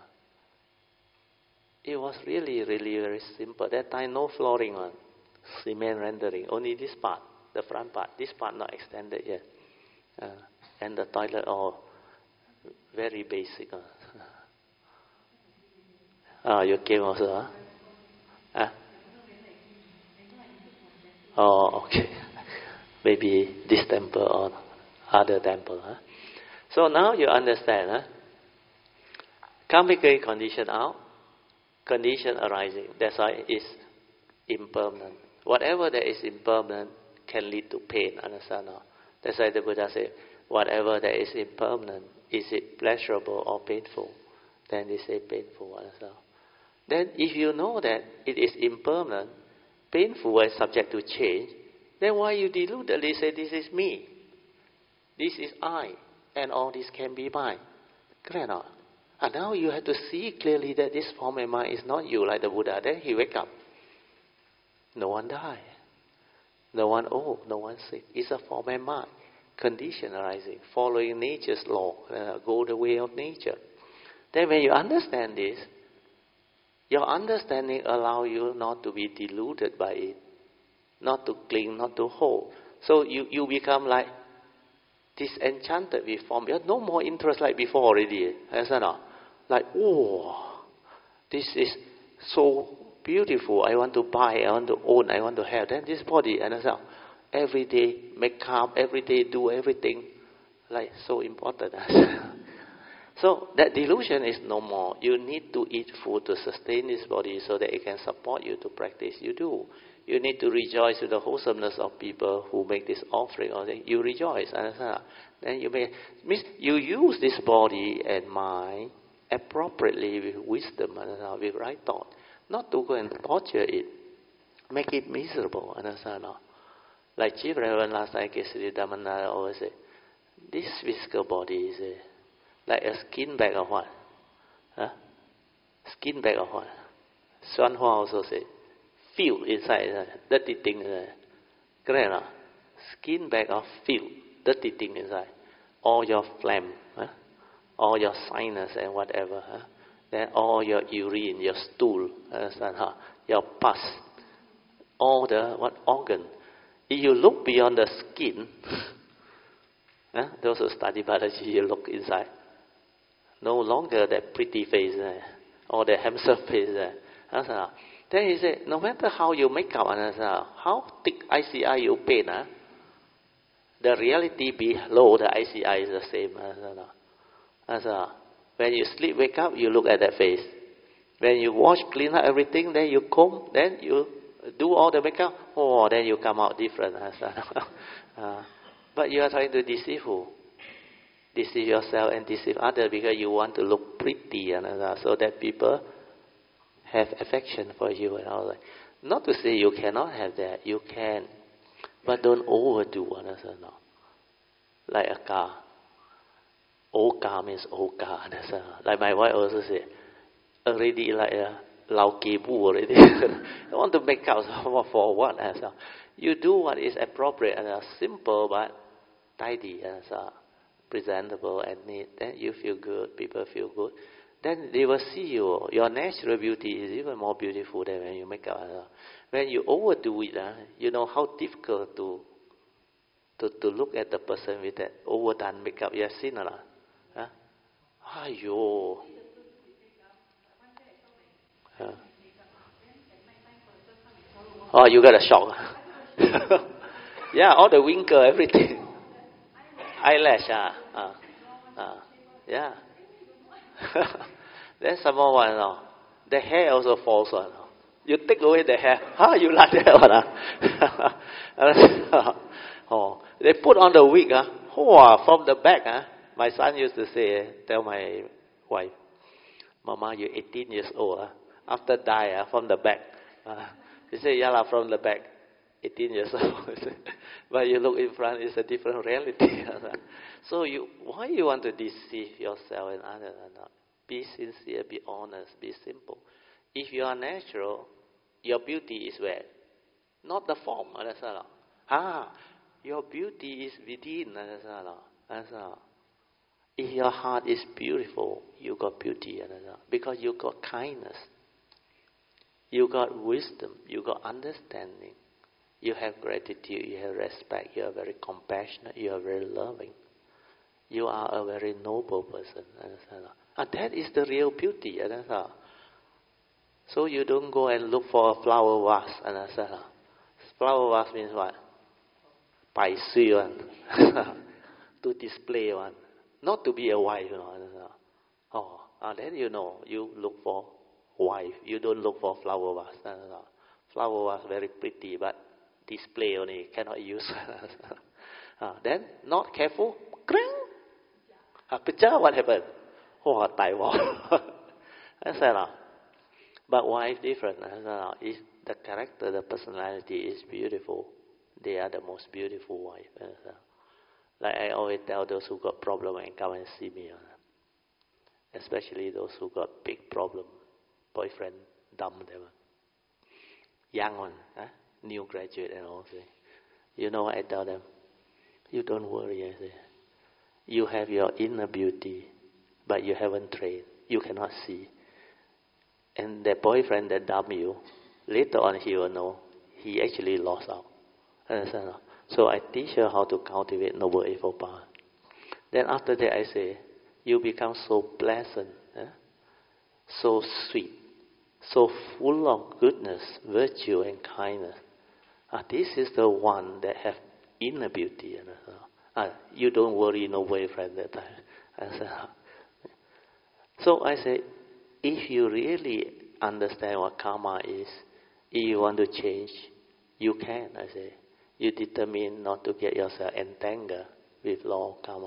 it was really, really very simple. That time, no flooring on, cement rendering, only this part, the front part. This part not extended yet. Uh, and the toilet all very basic. Uh. Ah, you came also, huh? Huh? Oh, okay. Maybe this temple or other temple. Huh? So now you understand. Huh? Karmically condition out, condition arising. That's why it's impermanent. Whatever that is impermanent can lead to pain. Understand? No? That's why the Buddha said, whatever that is impermanent, is it pleasurable or painful? Then they say painful. Understand? Then if you know that it is impermanent, painful and subject to change, then why you deludedly say this is me? This is I, and all this can be mine. Clear not? And now you have to see clearly that this form and mind is not you, like the Buddha. Then he wake up. No one die. No one old, no one sick. It's a form and mind. Condition arising, following nature's law. Uh, go the way of nature. Then when you understand this, your understanding allows you not to be deluded by it, not to cling, not to hold. So you, you become like disenchanted with form. You have no more interest like before already. Understand? Like, oh, this is so beautiful. I want to buy, I want to own, I want to have. Then this body, understand? Every day make up, every day do everything. Like, so important. So that delusion is no more. You need to eat food to sustain this body so that it can support you to practice. You do. You need to rejoice with the wholesomeness of people who make this offering. Or you rejoice. Understand? Then you may means you use this body and mind appropriately with wisdom, understand, with right thought. Not to go and torture it, make it miserable, understand? Like Chief Reverend last night, Kesari Dhammananda always say, this physical body is a, like a skin bag of what? Huh? Skin bag of what? Xuan Hua also say, filth inside, uh, dirty thing inside. Correct or not? Skin bag of filth, dirty thing inside. All your phlegm, huh? All your sinus and whatever. Huh? Then all your urine, your stool, understand? Huh? Your pus, all the what organ. If you look beyond the skin, huh? Those who study biology, you look inside. No longer that pretty face there, or the handsome face there. Understand? Then he said, no matter how you make up, understand? How thick I C I you paint, huh? The reality below the I C I is the same. Understand? Understand? When you sleep, wake up, you look at that face. When you wash, clean up everything, then you comb, then you do all the makeup, oh, then you come out different. uh, but you are trying to deceive who? Deceive yourself and deceive others because you want to look pretty, and uh, so that people have affection for you and all that. Not to say you cannot have that, you can, but don't overdo. Understand? Like a car. Old car means old car. Understand? Like my wife also said, already like a lao kebu already. I want to make out for what? So you do what is appropriate and uh, simple but tidy and uh, presentable and neat. Then you feel good, people feel good. Then they will see you. Your natural beauty is even more beautiful than when you make up. Uh, when you overdo it, uh, you know how difficult to, to to look at the person with that overdone makeup. You have seen or not? Huh? Aiyo. Uh. Oh, you got a shock. Yeah, all the wrinkle, everything. Eyelash, ah, ah, ah, yeah. Then some more one, no. The hair also falls on. You take away the hair, huh? You like that one, ah? Oh, they put on the wig, ah. Oh, from the back, ah. My son used to say, tell my wife, Mama, you're eighteen years old, ah. After die, ah, from the back. Uh, he said, yeah, la, from the back. eighteen years old. But you look in front, it's a different reality. So you, why you want to deceive yourself and others? Be sincere, be honest, be simple. If you are natural, your beauty is where? Not the form. Ah, your beauty is within. If your heart is beautiful, you got beauty. Because you got kindness. You got wisdom. You got understanding. You have gratitude, you have respect, you are very compassionate, you are very loving. You are a very noble person. And that is the real beauty. So you don't go and look for a flower vase. Flower vase means what? Bai sui one. To display one. Not to be a wife. You know. Oh, and then you know, you look for wife. You don't look for flower vase. Flower vase very pretty, but display only, cannot use. uh, then, not careful, cring! Uh, picture, what happened? Oh, Taiwan. That's all. But wife different. Uh, if the character, the personality is beautiful, they are the most beautiful wife. Uh, like I always tell those who got problem and come and see me. Uh, especially those who got big problem. Boyfriend, dumb them. Young one. Huh? New graduate and all. Say, you know what I tell them? You don't worry. I say, you have your inner beauty, but you haven't trained. You cannot see. And that boyfriend that dumped you, later on he will know he actually lost out. Understand? So I teach her how to cultivate Noble Eightfold Path. Then after that I say, you become so pleasant, eh? So sweet, so full of goodness, virtue and kindness. Ah, this is the one that have inner beauty. Ah, you don't worry, no boyfriend that time. I said, ah. So I say, if you really understand what karma is, if you want to change, you can. I say, you determine not to get yourself entangled with law of karma.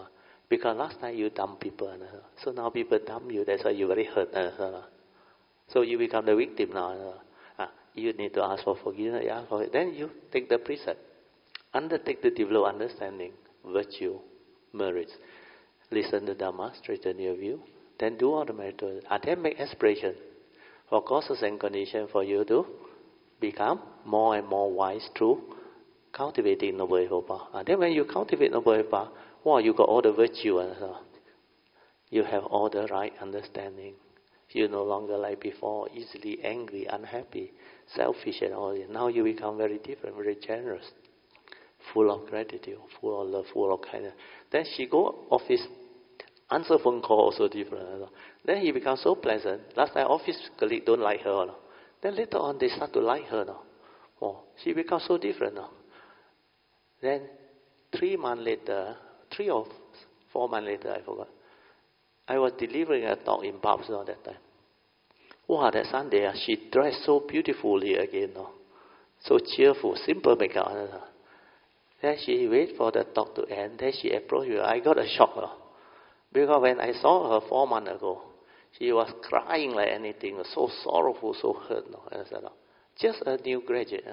Because last time you dump people, understand? So now people dump you, that's why you're very hurt. Understand? So you become the victim now. Ah, you need to ask for forgiveness, ask for it. Then you take the precept. Undertake to develop understanding, virtue, merits. Listen to Dhamma, straighten your view. Then do all the meditation. And then make aspiration for causes and conditions for you to become more and more wise through cultivating Noble Eightfold Path. And then when you cultivate Noble Eightfold Path, wow, you got all the virtue. You have all the right understanding. You're no longer like before, easily angry, unhappy, selfish and all that. Now you become very different, very generous, full of gratitude, full of love, full of kindness. Then she go office, answer phone call also different. Then he becomes so pleasant. Last time office colleague don't like her. Then later on they start to like her now. Oh, she becomes so different now. Then three months later, three or four months later, I forgot. I was delivering a talk in Babs at that time. Wow, that Sunday she dressed so beautifully again, no? So cheerful, simple makeup. Then she waited for the talk to end. Then she approached me. I got a shock, no? Because when I saw her four months ago, she was crying like anything, so sorrowful, so hurt. No? Just a new graduate.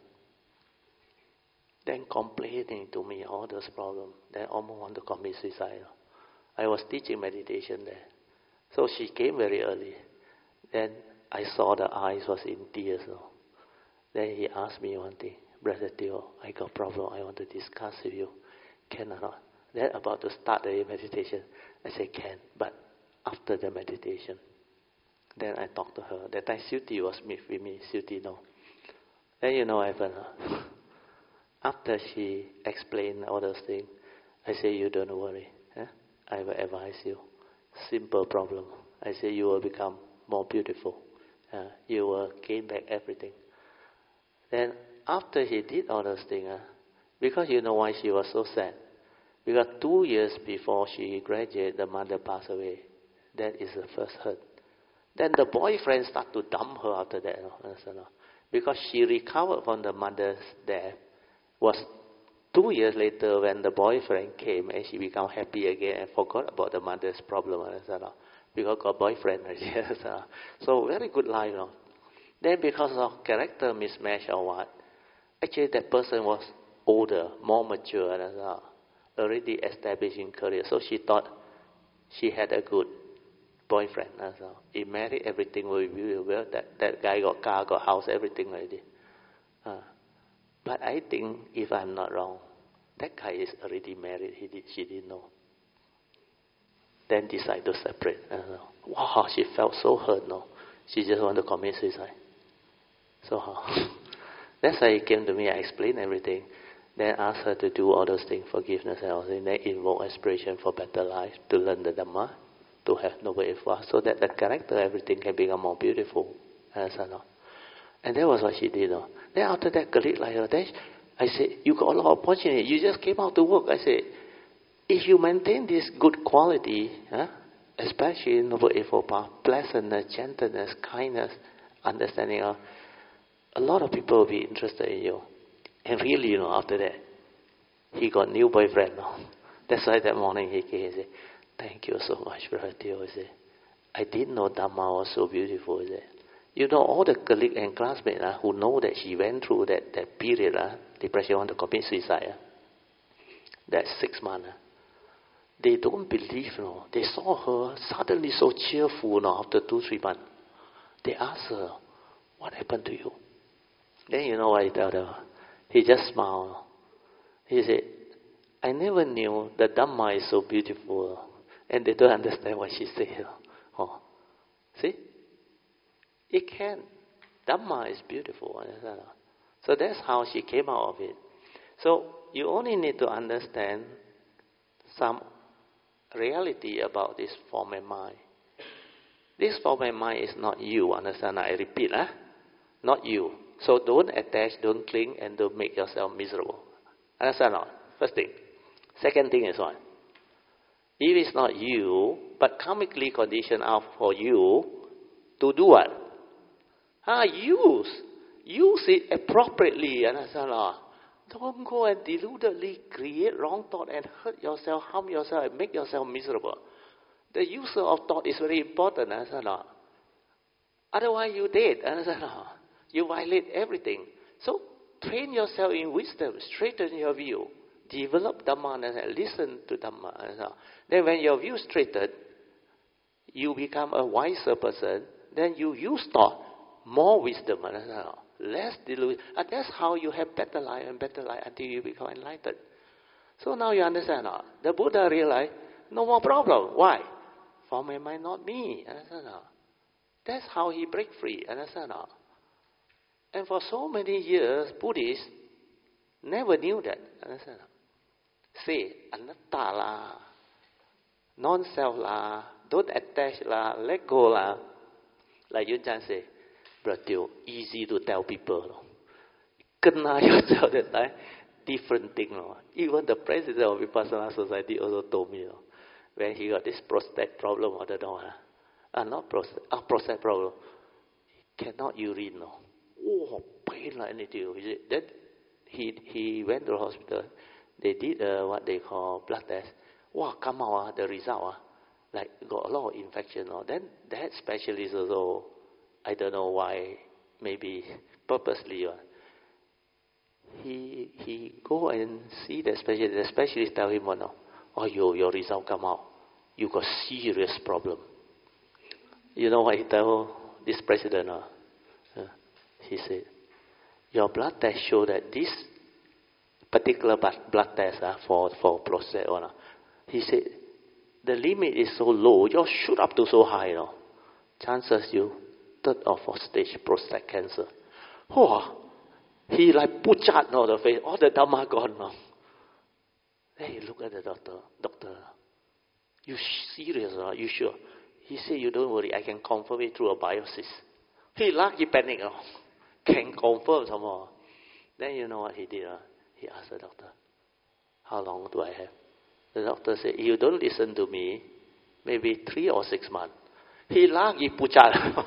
Then complaining to me all those problems. Then almost want to commit suicide. I was teaching meditation there. So she came very early. Then I saw the eyes was in tears. No? Then he asked me one thing. Brother Theo, I got a problem I want to discuss with you. Can or not? Then about to start the meditation. I said, can, but after the meditation. Then I talked to her. That time Suti was with me. Suti, no. Then you know what happened. Huh? After she explained all those things, I said, you don't worry. Huh? I will advise you. Simple problem. I said, you will become more beautiful. Uh, you will gain back everything. Then after he did all those things, uh, because you know why she was so sad. Because two years before she graduated, the mother passed away. That is the first hurt. Then the boyfriend started to dump her after that. No? Because she recovered from the mother's death. Was two years later when the boyfriend came and she became happy again and forgot about the mother's problem. Because got boyfriend. So very good life. No? Then because of character mismatch or what, actually that person was older, more mature, and uh, already established in career. So she thought she had a good boyfriend. Uh, so he married, everything will be well. That, that guy got car, got house, everything already. Uh, but I think, if I'm not wrong, that guy is already married. He did, she didn't know. Then decided to separate. Uh, wow, she felt so hurt. No, she just wanted to commit suicide. So how? That's why he came to me. I explained everything. Then asked her to do all those things, forgiveness and all that. Then invoke aspiration for better life, to learn the Dhamma, to have Noble Eightfold, so that the character, everything can become more beautiful. Understand? And that was what she did. No? Then after that, colleague like her, then I said, you got a lot of opportunity. You just came out to work. I said, if you maintain this good quality, huh, especially in Noble Eightfold Path, pleasantness, gentleness, kindness, understanding, uh, a lot of people will be interested in you. And really, you know, after that, he got new boyfriend now. That's why that morning he came and said, thank you so much, Brother Theo. He said, I didn't know Dhamma was so beautiful. He said, you know, all the colleagues and classmates uh, who know that she went through that, that period, uh, depression, want to commit suicide, uh, that six months, uh, they don't believe, you know. They saw her suddenly so cheerful, you know, after two, three months. They asked her, what happened to you? Then you know what he told them? He just smiled. He said, I never knew the Dhamma is so beautiful. And they don't understand what she said. Oh, see? It can. Dhamma is beautiful. So that's how she came out of it. So you only need to understand some reality about this form and mind. This form and mind is not you. Understand? I repeat, huh? Not you. So don't attach, don't cling, and don't make yourself miserable. Understand or not? First thing. Second thing is what? If it's not you, but karmically conditioned out for you, to do what? Ah, use. Use it appropriately. Understand or not? Don't go and deludedly create wrong thought and hurt yourself, harm yourself, and make yourself miserable. The user of thought is very important, understand or not? Otherwise you dead, understand or not? You violate everything. So train yourself in wisdom, straighten your view, develop Dhamma, and listen to Dhamma. Understand? Then when your view straightened, you become a wiser person. Then you use thought, more wisdom, understand or not? Less delusion. And that's how you have better life and better life until you become enlightened. So now you understand or not? The Buddha realized, no more problem. Why? Form and mind, not me. Understand or not? That's how he break free. Understand or not? And for so many years, Buddhists never knew that. Understand or not? Say, anatta la, non-self la, don't attach la, let go la. Like Yun Chan say, brother, easy to tell people. No? Kena yourself that time, different thing. No? Even the president of Vipassana Society also told me, no? When he got this prostate problem, I don't know, ah, not prostate, ah, prostate problem, he cannot urine. No? Oh, pain like anything. Then he he went to the hospital. They did uh, what they call blood test. Wow, come out uh, the result. Uh, like got a lot of infection. Uh. Then that specialist also, I don't know why, maybe purposely. Uh, he he go and see the specialist. The specialist tell him, oh, no, oh, your, your result come out. You got serious problem. You know what he tell this president? Uh? Uh, he said, your blood test show that this particular blood test uh, for, for prostate, uh, he said, the limit is so low, you shoot up to so high. You know. Chances you third or fourth stage prostate cancer. Oh, he like put chart on the face, all the Dhamma gone now. Then he look at the doctor, doctor, you serious or you sure? He said, you don't worry, I can confirm it through a biopsy. He laughed, he panicked. Oh. Can confirm some more. Then you know what he did? Uh? He asked the doctor, how long do I have? The doctor said, you don't listen to me, maybe three or six months. He laughed, he put out.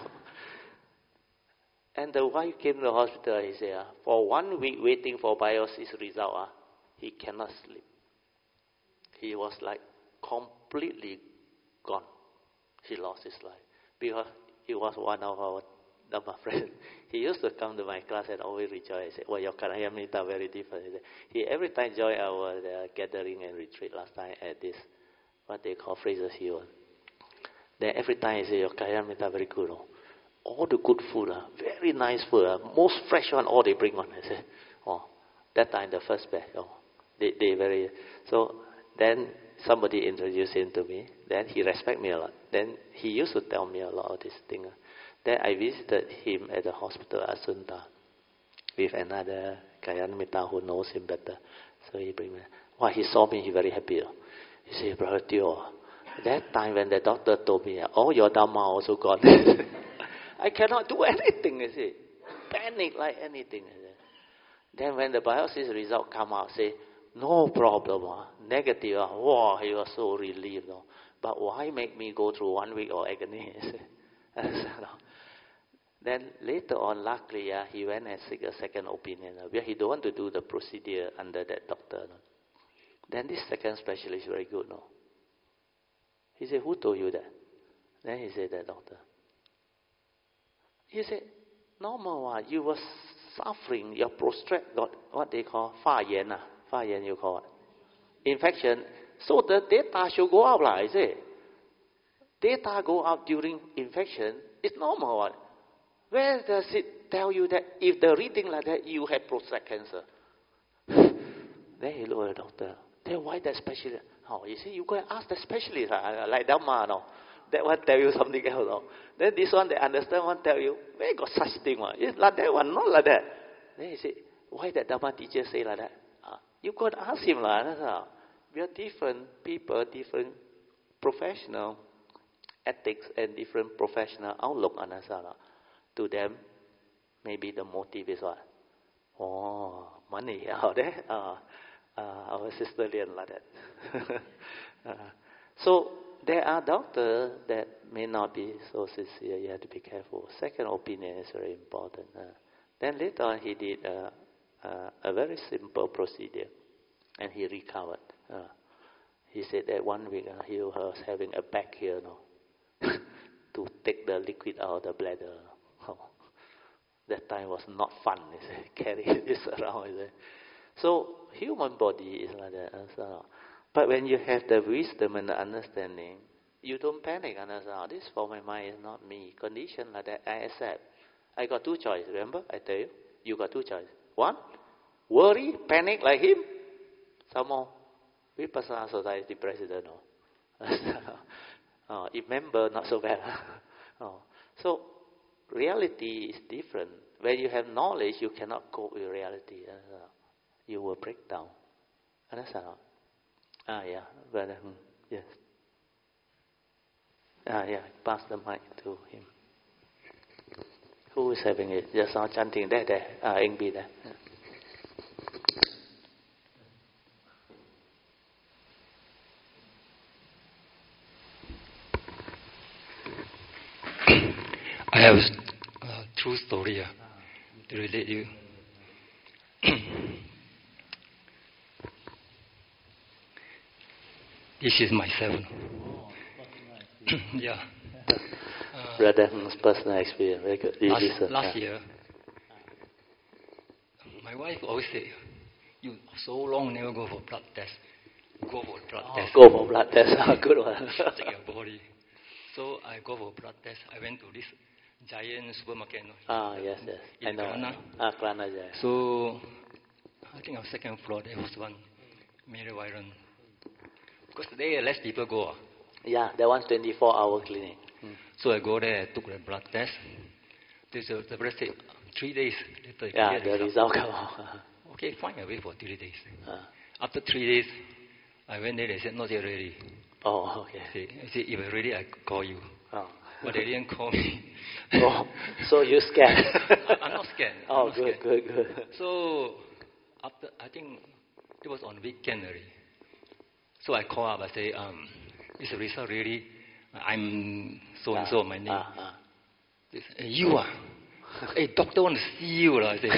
And the wife came to the hospital, he said, uh, for one week waiting for biopsy result, uh, he cannot sleep. He was like completely gone. He lost his life. Because he was one of our Dhamma friends. He used to come to my class and always rejoice. He said, well, your Kalyamita very different. He, said, he every time joined our uh, gathering and retreat last time at this, what they call Fraser's Hill. Then every time he said, your Kalyamita very good. Oh. All the good food, uh, very nice food, uh, most fresh one, all they bring on. I said, oh, that time the first batch, oh, they, they very, so then somebody introduced him to me. Then he respect me a lot. Then he used to tell me a lot of this thing. Uh. Then I visited him at the hospital at Sunta with another Kalyana who knows him better. So he bring me. Wow, he saw me, he very happy. He said, Brother Teo, that time when the doctor told me, all your Dhamma also gone. I cannot do anything, you see. Panic like anything. Then when the biopsy result come out, say, no problem, uh, negative. Uh, wow, he was so relieved. Uh, but why make me go through one week of agony? Then later on, luckily, uh, he went and seek a second opinion. Uh, he don't want to do the procedure under that doctor. No? Then this second specialist very good. No? He said, who told you that? Then he said, that doctor. He said, normal one, you were suffering, your prostate got what they call 发炎, uh, 发炎 you call it, infection. So the data should go up, like I say. Data go up during infection, it's normal one. Where does it tell you that if the reading like that, you have prostate cancer? Then he looked at the doctor. Then why that specialist? Oh, he said, you go and ask the specialist, uh, like Dhamma, no? That one tell you something else. No? Then this one, they understand one tell you, where got such thing? One? It's like that one, not like that. Then he said, why that Dhamma teacher say like that? Uh, you go and ask him. Like, uh, we are different people, different professional ethics and different professional outlook on us. Uh, to them, maybe the motive is what? Oh, money out there. Uh, uh, our sister learned like that. uh, so, there are doctors that may not be so sincere. You have to be careful. Second opinion is very important. Uh, then later on, he did uh, uh, a very simple procedure, and he recovered. Uh, he said that one week uh, he was having a back here, no, to take the liquid out of the bladder. Oh, that time was not fun. He said, carry this around. He said. So human body is like that. So, but when you have the wisdom and the understanding, you don't panic. Understand? This for my mind is not me. Condition like that, I accept. I got two choices. Remember, I tell you, you got two choices. One, worry, panic like him. Some more, Vipassana Society president. No, oh, if member, not so bad. Oh. So reality is different. When you have knowledge, you cannot cope with reality. You will break down. Understand? Ah, yeah, brother. Hmm. Yes. Ah, yeah. Pass the mic to him. Who is having it? Just now chanting there, there. Ah, anh be there. Yeah. I have a true story uh, to relate you. This is myself. Yeah. Uh, Brother's personal experience. Very good. last Listen, last yeah. year, my wife always said, "You so long never go for blood test. Go for blood Oh, test. go for blood test. Good one. Check your body." So I go for blood test. I went to this giant supermarket. No, Ah, yes, yes. in I know. Kelana. Ah, Kelana, yeah. So I think on second floor there was one Mary Byron. Because today less people go. Uh. Yeah, that one's twenty-four hour clinic. Hmm. So I go there, I took the blood test. This, uh, the blood said, three days later. You Yeah, get the result come out. Okay, fine, I wait for three days. Ah. After three days, I went there, they said, not yet ready. Oh, okay. I said, I said, if I'm ready, I call you. Oh. But they didn't call me. Oh, so you scared? I, I'm not scared. I'm Oh, not good, scared. good, good. So, after, I think it was on weekend already. So I call up, I say, um, is the result ready? I'm so-and-so, my name. Ah, ah. They say, hey, you are? Hey, doctor want to see you. I say,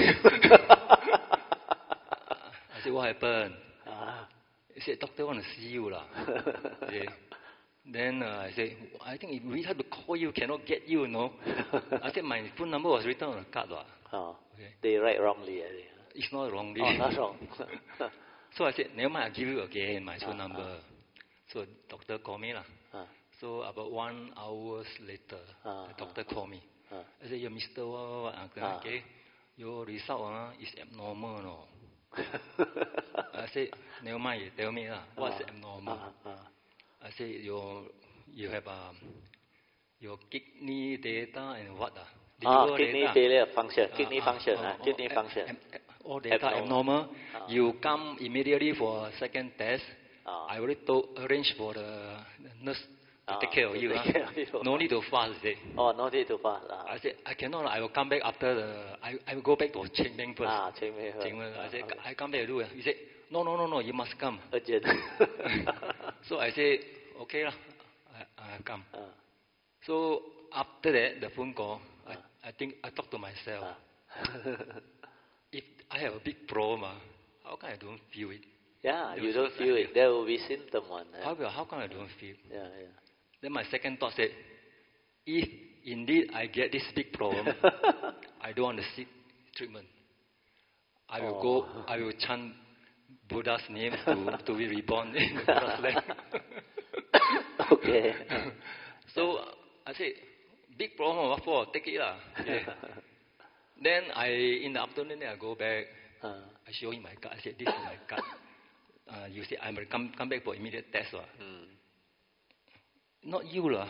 I said, what happened? Ah. He said, doctor want to see you. Okay. Then uh, I said, I think if we have to call you, cannot get you, no? I said, my phone number was written on the card. Oh, okay. they write wrongly. I think. It's not wrongly. Oh, not wrong. So I said, never mind, I'll give you again my phone Ah, number. ah. So doctor called me. Ah. So about one hour later, Ah, the doctor called me. Ah. I said, yeah, Mister What, what, what, Ah. okay, your result uh, is abnormal. No? I said, never mind, you tell me. Uh, what's Ah, abnormal? ah, ah. I said, your, you have um, your kidney data and what? Uh, Ah, liver kidney data. failure function, Uh, kidney uh, function, uh, ah, uh, kidney uh, function. um, uh, all data abnormal. Abnormal. Ah. You come immediately for a second test. Ah. I already told, arrange for the nurse to Ah, take care of to you. take Uh. care of you. No need to fast. Say. Oh, no need to fast. Ah. I said, I cannot. I will come back after the. I, I will go back to Qingming first. Ah, Qingming first. Qingming. I Ah, said, okay. I come back to do it. He said, no, no, no, no. You must come. Urgent. So I said, okay lah. I, I come. Ah. So after that, the phone call, Ah. I, I think I talk to myself. Ah. If I have a big problem, uh, how come I don't feel it? Yeah, There you was don't a- feel it. There will be symptom one. Yeah, How, how come I don't feel? yeah. yeah. Then my second thought said, if indeed I get this big problem, I don't want to seek treatment. I will Oh. go, I will chant Buddha's name to, to be reborn in the Buddha's land. Okay. So I said, big problem, what for? Take it lah. Okay. Then I, in the afternoon, I go back. Uh, I show him my card. I said, this is my card. Uh, you say, I'm going to come, come back for immediate test. Uh. mm. Not you lah.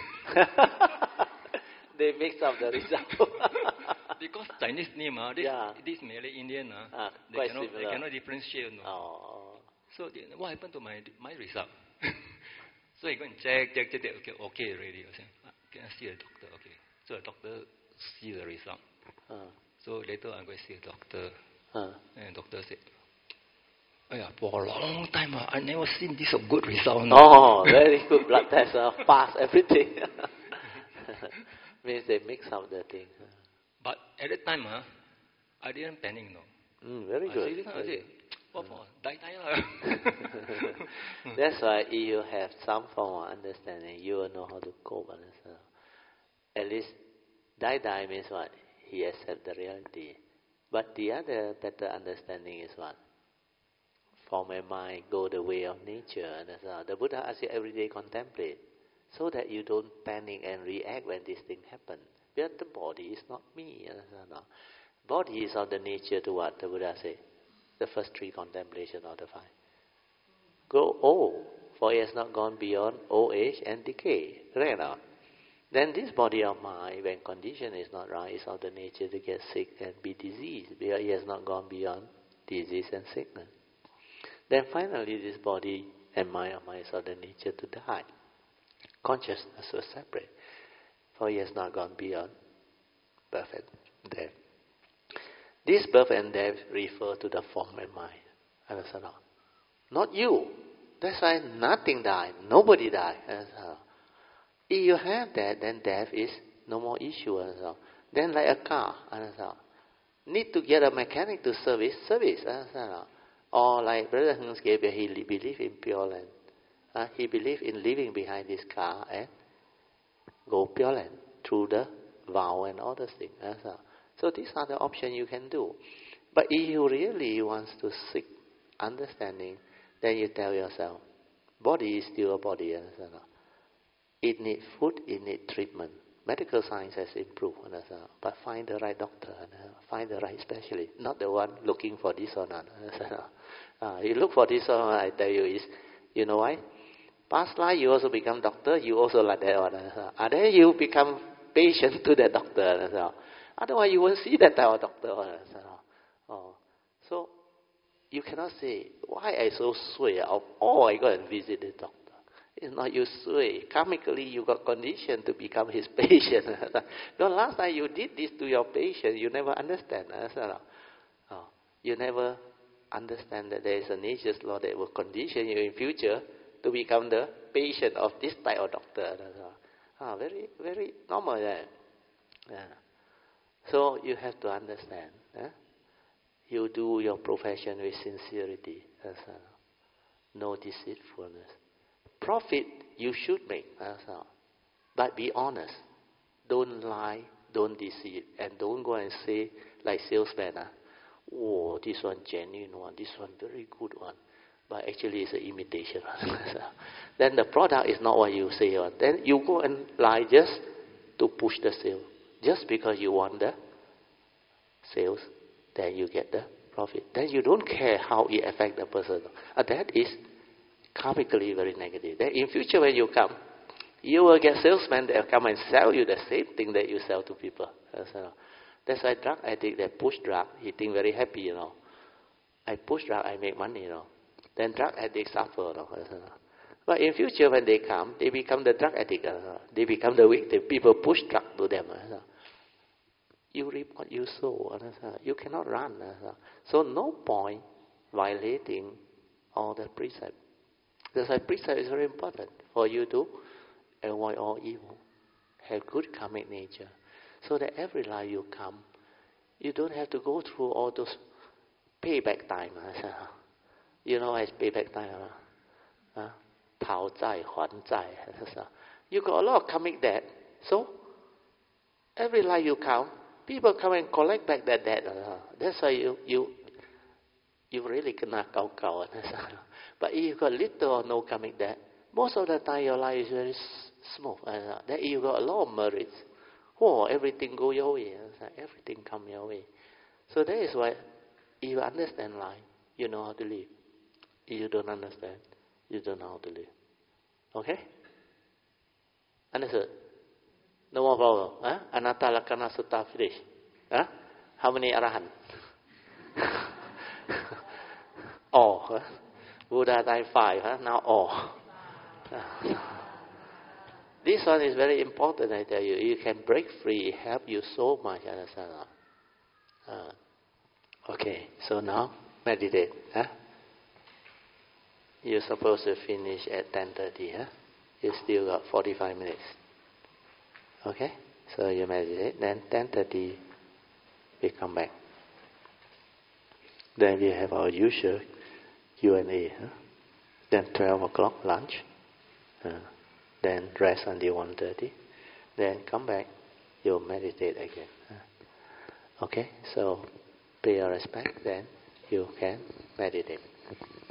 They mix up the result. Because Chinese name, uh, this, Yeah. this Malay Indian, uh, Ah, they, quite cannot, they similar. cannot differentiate. No. Oh. So the, what happened to my my result? So he go and check, check, check, check. Okay, okay already. I say, can I see the doctor? Okay. So the doctor see the result. Uh, So later I go see the doctor. uh. And the doctor said, oh yeah, for a long time, uh, I never seen this a good result. No. Oh, very good blood test. Uh, pass everything. Means they mix up the thing. But at that time, uh, I didn't panic. No. Mm, very I good. say this one, I say, what for? Die, die lah. That's why if you have some form of understanding, you will know how to cope. Understand? At least, die die means what? He accepts the reality. But the other better understanding is what? Form and mind go the way of nature. Understand? The Buddha asks you every day contemplate, so that you don't panic and react when this thing happens. Because the body is not me. Understand? Body is of the nature to what? The Buddha said. The first three contemplation of the five. Grow old, for it has not gone beyond old age and decay. Right now. Then this body of mine, when condition is not right, is of the nature to get sick and be diseased, because it has not gone beyond disease and sickness. Then finally this body and mind of mine is of the nature to die. Consciousness was separate, for it has not gone beyond birth and death. This birth and death refer to the form and mind. Understand? Not you. That's why nothing died. Nobody died. Understand? If you have that, then death is no more issue. Understand? Then like a car. Understand? Need to get a mechanic to service, service. Understand? Or like Brother Hans Gabriel, he believed in Pure Land. Uh, he believed in leaving behind this car and go Pure Land through the vow and all those things. Understand? So these are the options you can do. But if you really want to seek understanding, then you tell yourself, body is still a body. Understand? It needs food, it needs treatment. Medical science has improved. Understand? But find the right doctor, understand? Find the right specialist, not the one looking for this or not. Uh, you look for this or not, I tell you, is, you know why? Past life you also become doctor, you also like that one. And then you become patient to the doctor. Understand? Otherwise, you won't see that type of doctor. Oh. So, you cannot say, why I so sway? Oh, I go and visit the doctor. It's not you sway. Karmically, you got conditioned to become his patient. No, last time you did this to your patient, you never understand. Oh. You never understand that there is a nature's law that will condition you in future to become the patient of this type of doctor. Oh, very, very normal. Yeah. Yeah. So you have to understand. Eh? You do your profession with sincerity. Uh, no deceitfulness. Profit you should make. Uh, but be honest. Don't lie. Don't deceive. And don't go and say like salesman. Uh, oh, this one genuine one. This one very good one. But actually it's an imitation. Then the product is not what you say. Uh, then you go and lie just to push the sale. Just because you want the sales, then you get the profit. Then you don't care how it affects the person. Uh, that is karmically very negative. Then in future when you come, you will get salesmen that will come and sell you the same thing that you sell to people. That's why drug addict that push drug, he think very happy, you know. I push drug, I make money, you know. Then drug addicts suffer, you know. But in future when they come, they become the drug addict. They become the victim. People push drug to them. You reap what you sow. You cannot run. So no point violating all the precepts. That's why precept is very important for you to avoid all evil. Have good karmic nature. So that every life you come, you don't have to go through all those payback time. You know what is payback time? Huh? 讨债还债. You got a lot of karmic debt. So every life you come, people come and collect back that debt. That's why you you you really kena kau-kau. But if you got little or no karmic debt, most of the time your life is very smooth. Then you got a lot of merits. Oh, everything go your way. Everything come your way. So that is why if you understand life, you know how to live. If you don't understand, you don't know how to live. Okay? Understood? No more problem. Huh? Anatta Lakkhana Sutta finish. Huh? How many arahant? All. Huh? Buddha died five. Huh? Now all. This one is very important, I tell you. You can break free. It help you so much. Understand? Uh, okay. So now, meditate. Huh? You're supposed to finish at ten thirty. Huh? You still got forty-five minutes. Okay? So you meditate. Then ten thirty, we come back. Then we have our usual Q and A. Huh? Then twelve o'clock lunch. Uh, then rest until one thirty. Then come back, you meditate again. Uh, okay, so pay your respect, then you can meditate.